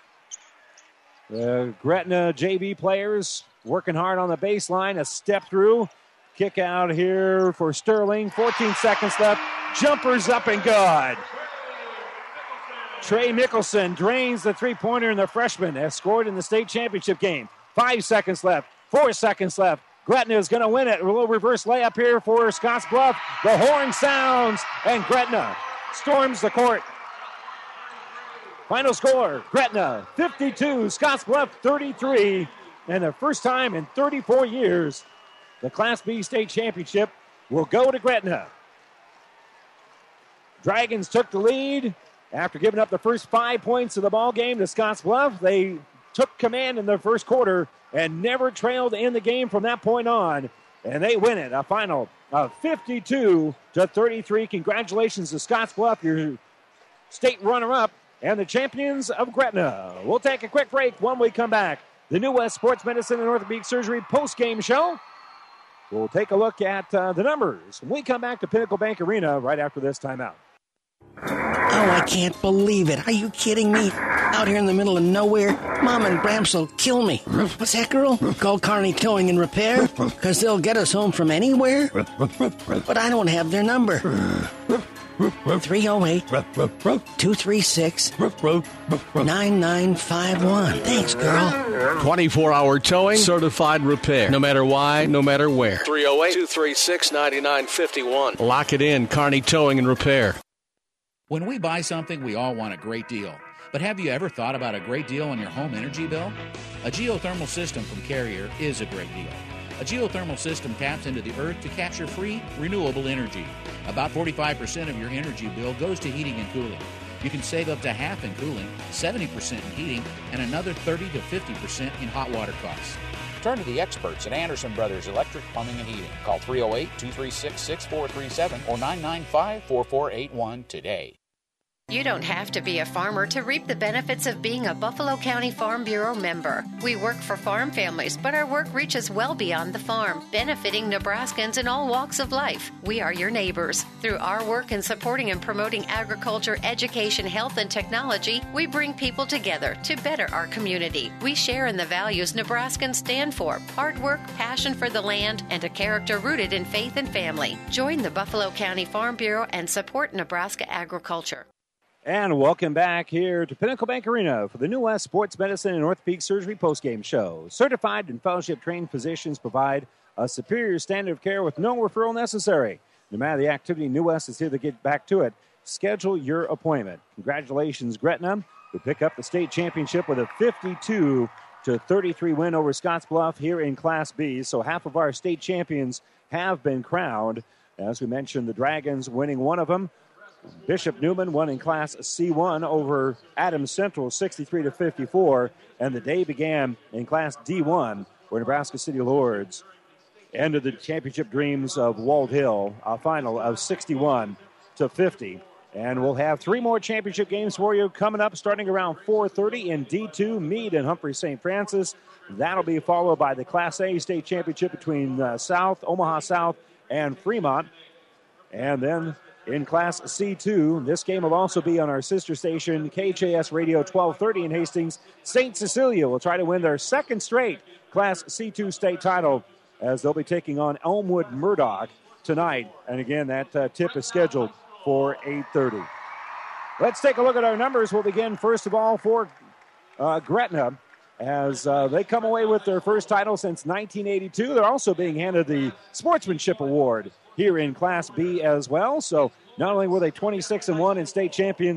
The Gretna JV players working hard on the baseline. A step through. Kick out here for Sterling. 14 seconds left. Jumpers up and good. Trey Mickelson drains the three-pointer, and the freshman has scored in the state championship game. 5 seconds left. 4 seconds left. Gretna is going to win it. A little reverse layup here for Scottsbluff. The horn sounds, and Gretna storms the court. Final score, Gretna 52, Scottsbluff 33. And the first time in 34 years, the Class B state championship will go to Gretna. Dragons took the lead. After giving up the first 5 points of the ball game to Scottsbluff, they took command in the first quarter and never trailed in the game from that point on. And they win it, a final of 52-33. Congratulations to Scottsbluff, your state runner-up, and the champions of Gretna. We'll take a quick break. When we come back, the New West Sports Medicine and Orthopedic Surgery post-game show. We'll take a look at the numbers when we come back to Pinnacle Bank Arena right after this timeout. Oh, I can't believe it. Are you kidding me? Out here in the middle of nowhere, Mom and Bramps will kill me. What's that, girl? Call Kearney Towing and Repair? Because they'll get us home from anywhere? But I don't have their number. 308-236-9951. Thanks, girl. 24-hour towing, certified repair. No matter why, no matter where. 308-236-9951. Lock it in, Kearney Towing and Repair. When we buy something, we all want a great deal. But have you ever thought about a great deal on your home energy bill? A geothermal system from Carrier is a great deal. A geothermal system taps into the earth to capture free, renewable energy. About 45% of your energy bill goes to heating and cooling. You can save up to half in cooling, 70% in heating, and another 30 to 50% in hot water costs. Turn to the experts at Anderson Brothers Electric, Plumbing, and Heating. Call 308-236-6437 or 995-4481 today. You don't have to be a farmer to reap the benefits of being a Buffalo County Farm Bureau member. We work for farm families, but our work reaches well beyond the farm, benefiting Nebraskans in all walks of life. We are your neighbors. Through our work in supporting and promoting agriculture, education, health, and technology, we bring people together to better our community. We share in the values Nebraskans stand for: hard work, passion for the land, and a character rooted in faith and family. Join the Buffalo County Farm Bureau and support Nebraska agriculture. And welcome back here to Pinnacle Bank Arena for the New West Sports Medicine and Orthopedic Surgery postgame show. Certified and fellowship-trained physicians provide a superior standard of care with no referral necessary. No matter the activity, New West is here to get back to it. Schedule your appointment. Congratulations, Gretna, who pick up the state championship with a 52-33 win over Scottsbluff here in Class B. So half of our state champions have been crowned. As we mentioned, the Dragons winning one of them. Bishop Neumann won in Class C1 over Adams Central 63-54, and the day began in Class D1 where Nebraska City Lords ended the championship dreams of Walt Hill, a final of 61-50. And we'll have 3 more championship games for you coming up starting around 4:30 in D2, Meade and Humphrey St. Francis. That'll be followed by the Class A state championship between Omaha South and Fremont. And then in Class C2, this game will also be on our sister station, KHAS Radio 1230 in Hastings. St. Cecilia will try to win their second straight Class C2 state title as they'll be taking on Elmwood Murdoch tonight. And again, that tip is scheduled for 8:30. Let's take a look at our numbers. We'll begin, first of all, for Gretna as they come away with their first title since 1982. They're also being handed the Sportsmanship Award here in Class B as well. So not only were they 26-1 in state champions, but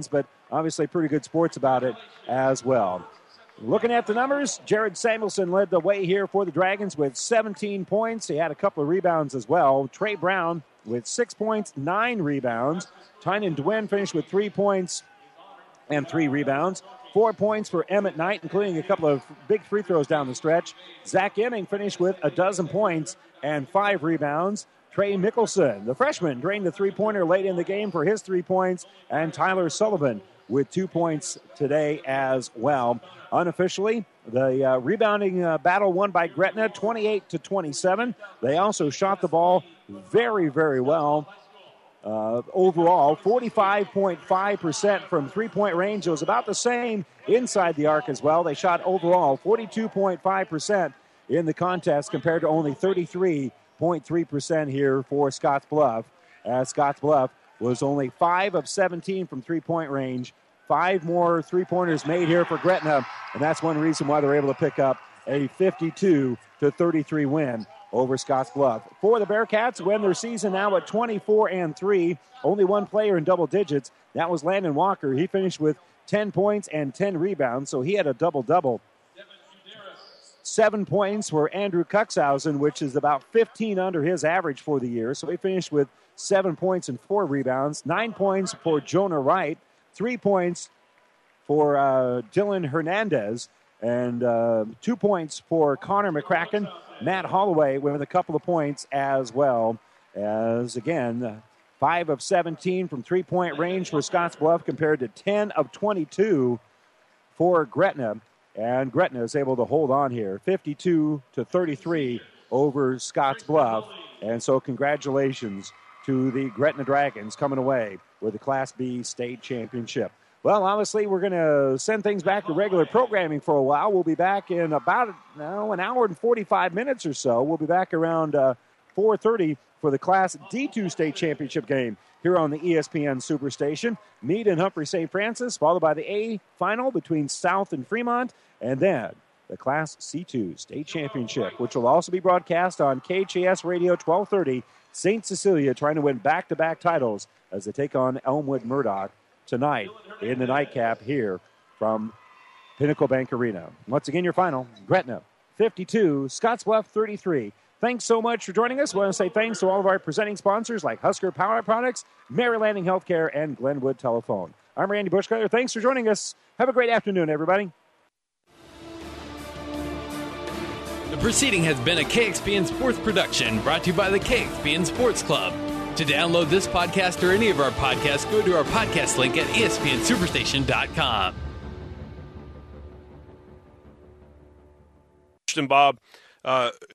obviously pretty good sports about it as well. Looking at the numbers, Jared Samuelson led the way here for the Dragons with 17 points. He had a couple of rebounds as well. Trey Brown with 6 points, 9 rebounds. Tynan Dwynn finished with 3 points and 3 rebounds. 4 points for Emmett Knight, including a couple of big free throws down the stretch. Zach Emming finished with 12 points and 5 rebounds. Trey Mickelson, the freshman, drained the three-pointer late in the game for his 3 points. And Tyler Sullivan with 2 points today as well. Unofficially, the rebounding battle won by Gretna, 28-27. They also shot the ball very, very well. Overall, 45.5% from three-point range. It was about the same inside the arc as well. They shot overall 42.5% in the contest compared to only 33.3% here for Scottsbluff. As Scottsbluff was only 5 of 17 from three-point range. 5 more three-pointers made here for Gretna, and that's one reason why they're able to pick up a 52-33 win over Scottsbluff. For the Bearcats, win their season now at 24-3. Only one player in double digits. That was Landon Walker. He finished with 10 points and 10 rebounds, so he had a double-double. 7 points for Andrew Cuxhausen, which is about 15 under his average for the year. So he finished with 7 points and 4 rebounds. 9 points for Jonah Wright. 3 points for Dylan Hernandez. And 2 points for Connor McCracken. Matt Holloway with a couple of points as well. As, again, 5 of 17 from three-point range for Scottsbluff compared to 10 of 22 for Gretna. And Gretna is able to hold on here, 52-33 over Scottsbluff. And so congratulations to the Gretna Dragons coming away with the Class B state championship. Well, obviously, we're going to send things back to regular programming for a while. We'll be back in about an hour and 45 minutes or so. We'll be back around 4:30 for the Class D2 state championship game here on the ESPN Superstation. Meade and Humphrey St. Francis, followed by the A final between South and Fremont, and then the Class C2 state championship, which will also be broadcast on KHAS Radio 1230. St. Cecilia trying to win back-to-back titles as they take on Elmwood Murdoch tonight in the nightcap here from Pinnacle Bank Arena. Once again, your final, Gretna 52, Scottsbluff 33. Thanks so much for joining us. We want to say thanks to all of our presenting sponsors like Husker Power Products, Mary Landing Healthcare, and Glenwood Telephone. I'm Randy Bushcutter. Thanks for joining us. Have a great afternoon, everybody. The proceeding has been a KXPN Sports production brought to you by the KXPN Sports Club. To download this podcast or any of our podcasts, go to our podcast link at ESPNSuperstation.com. Bob,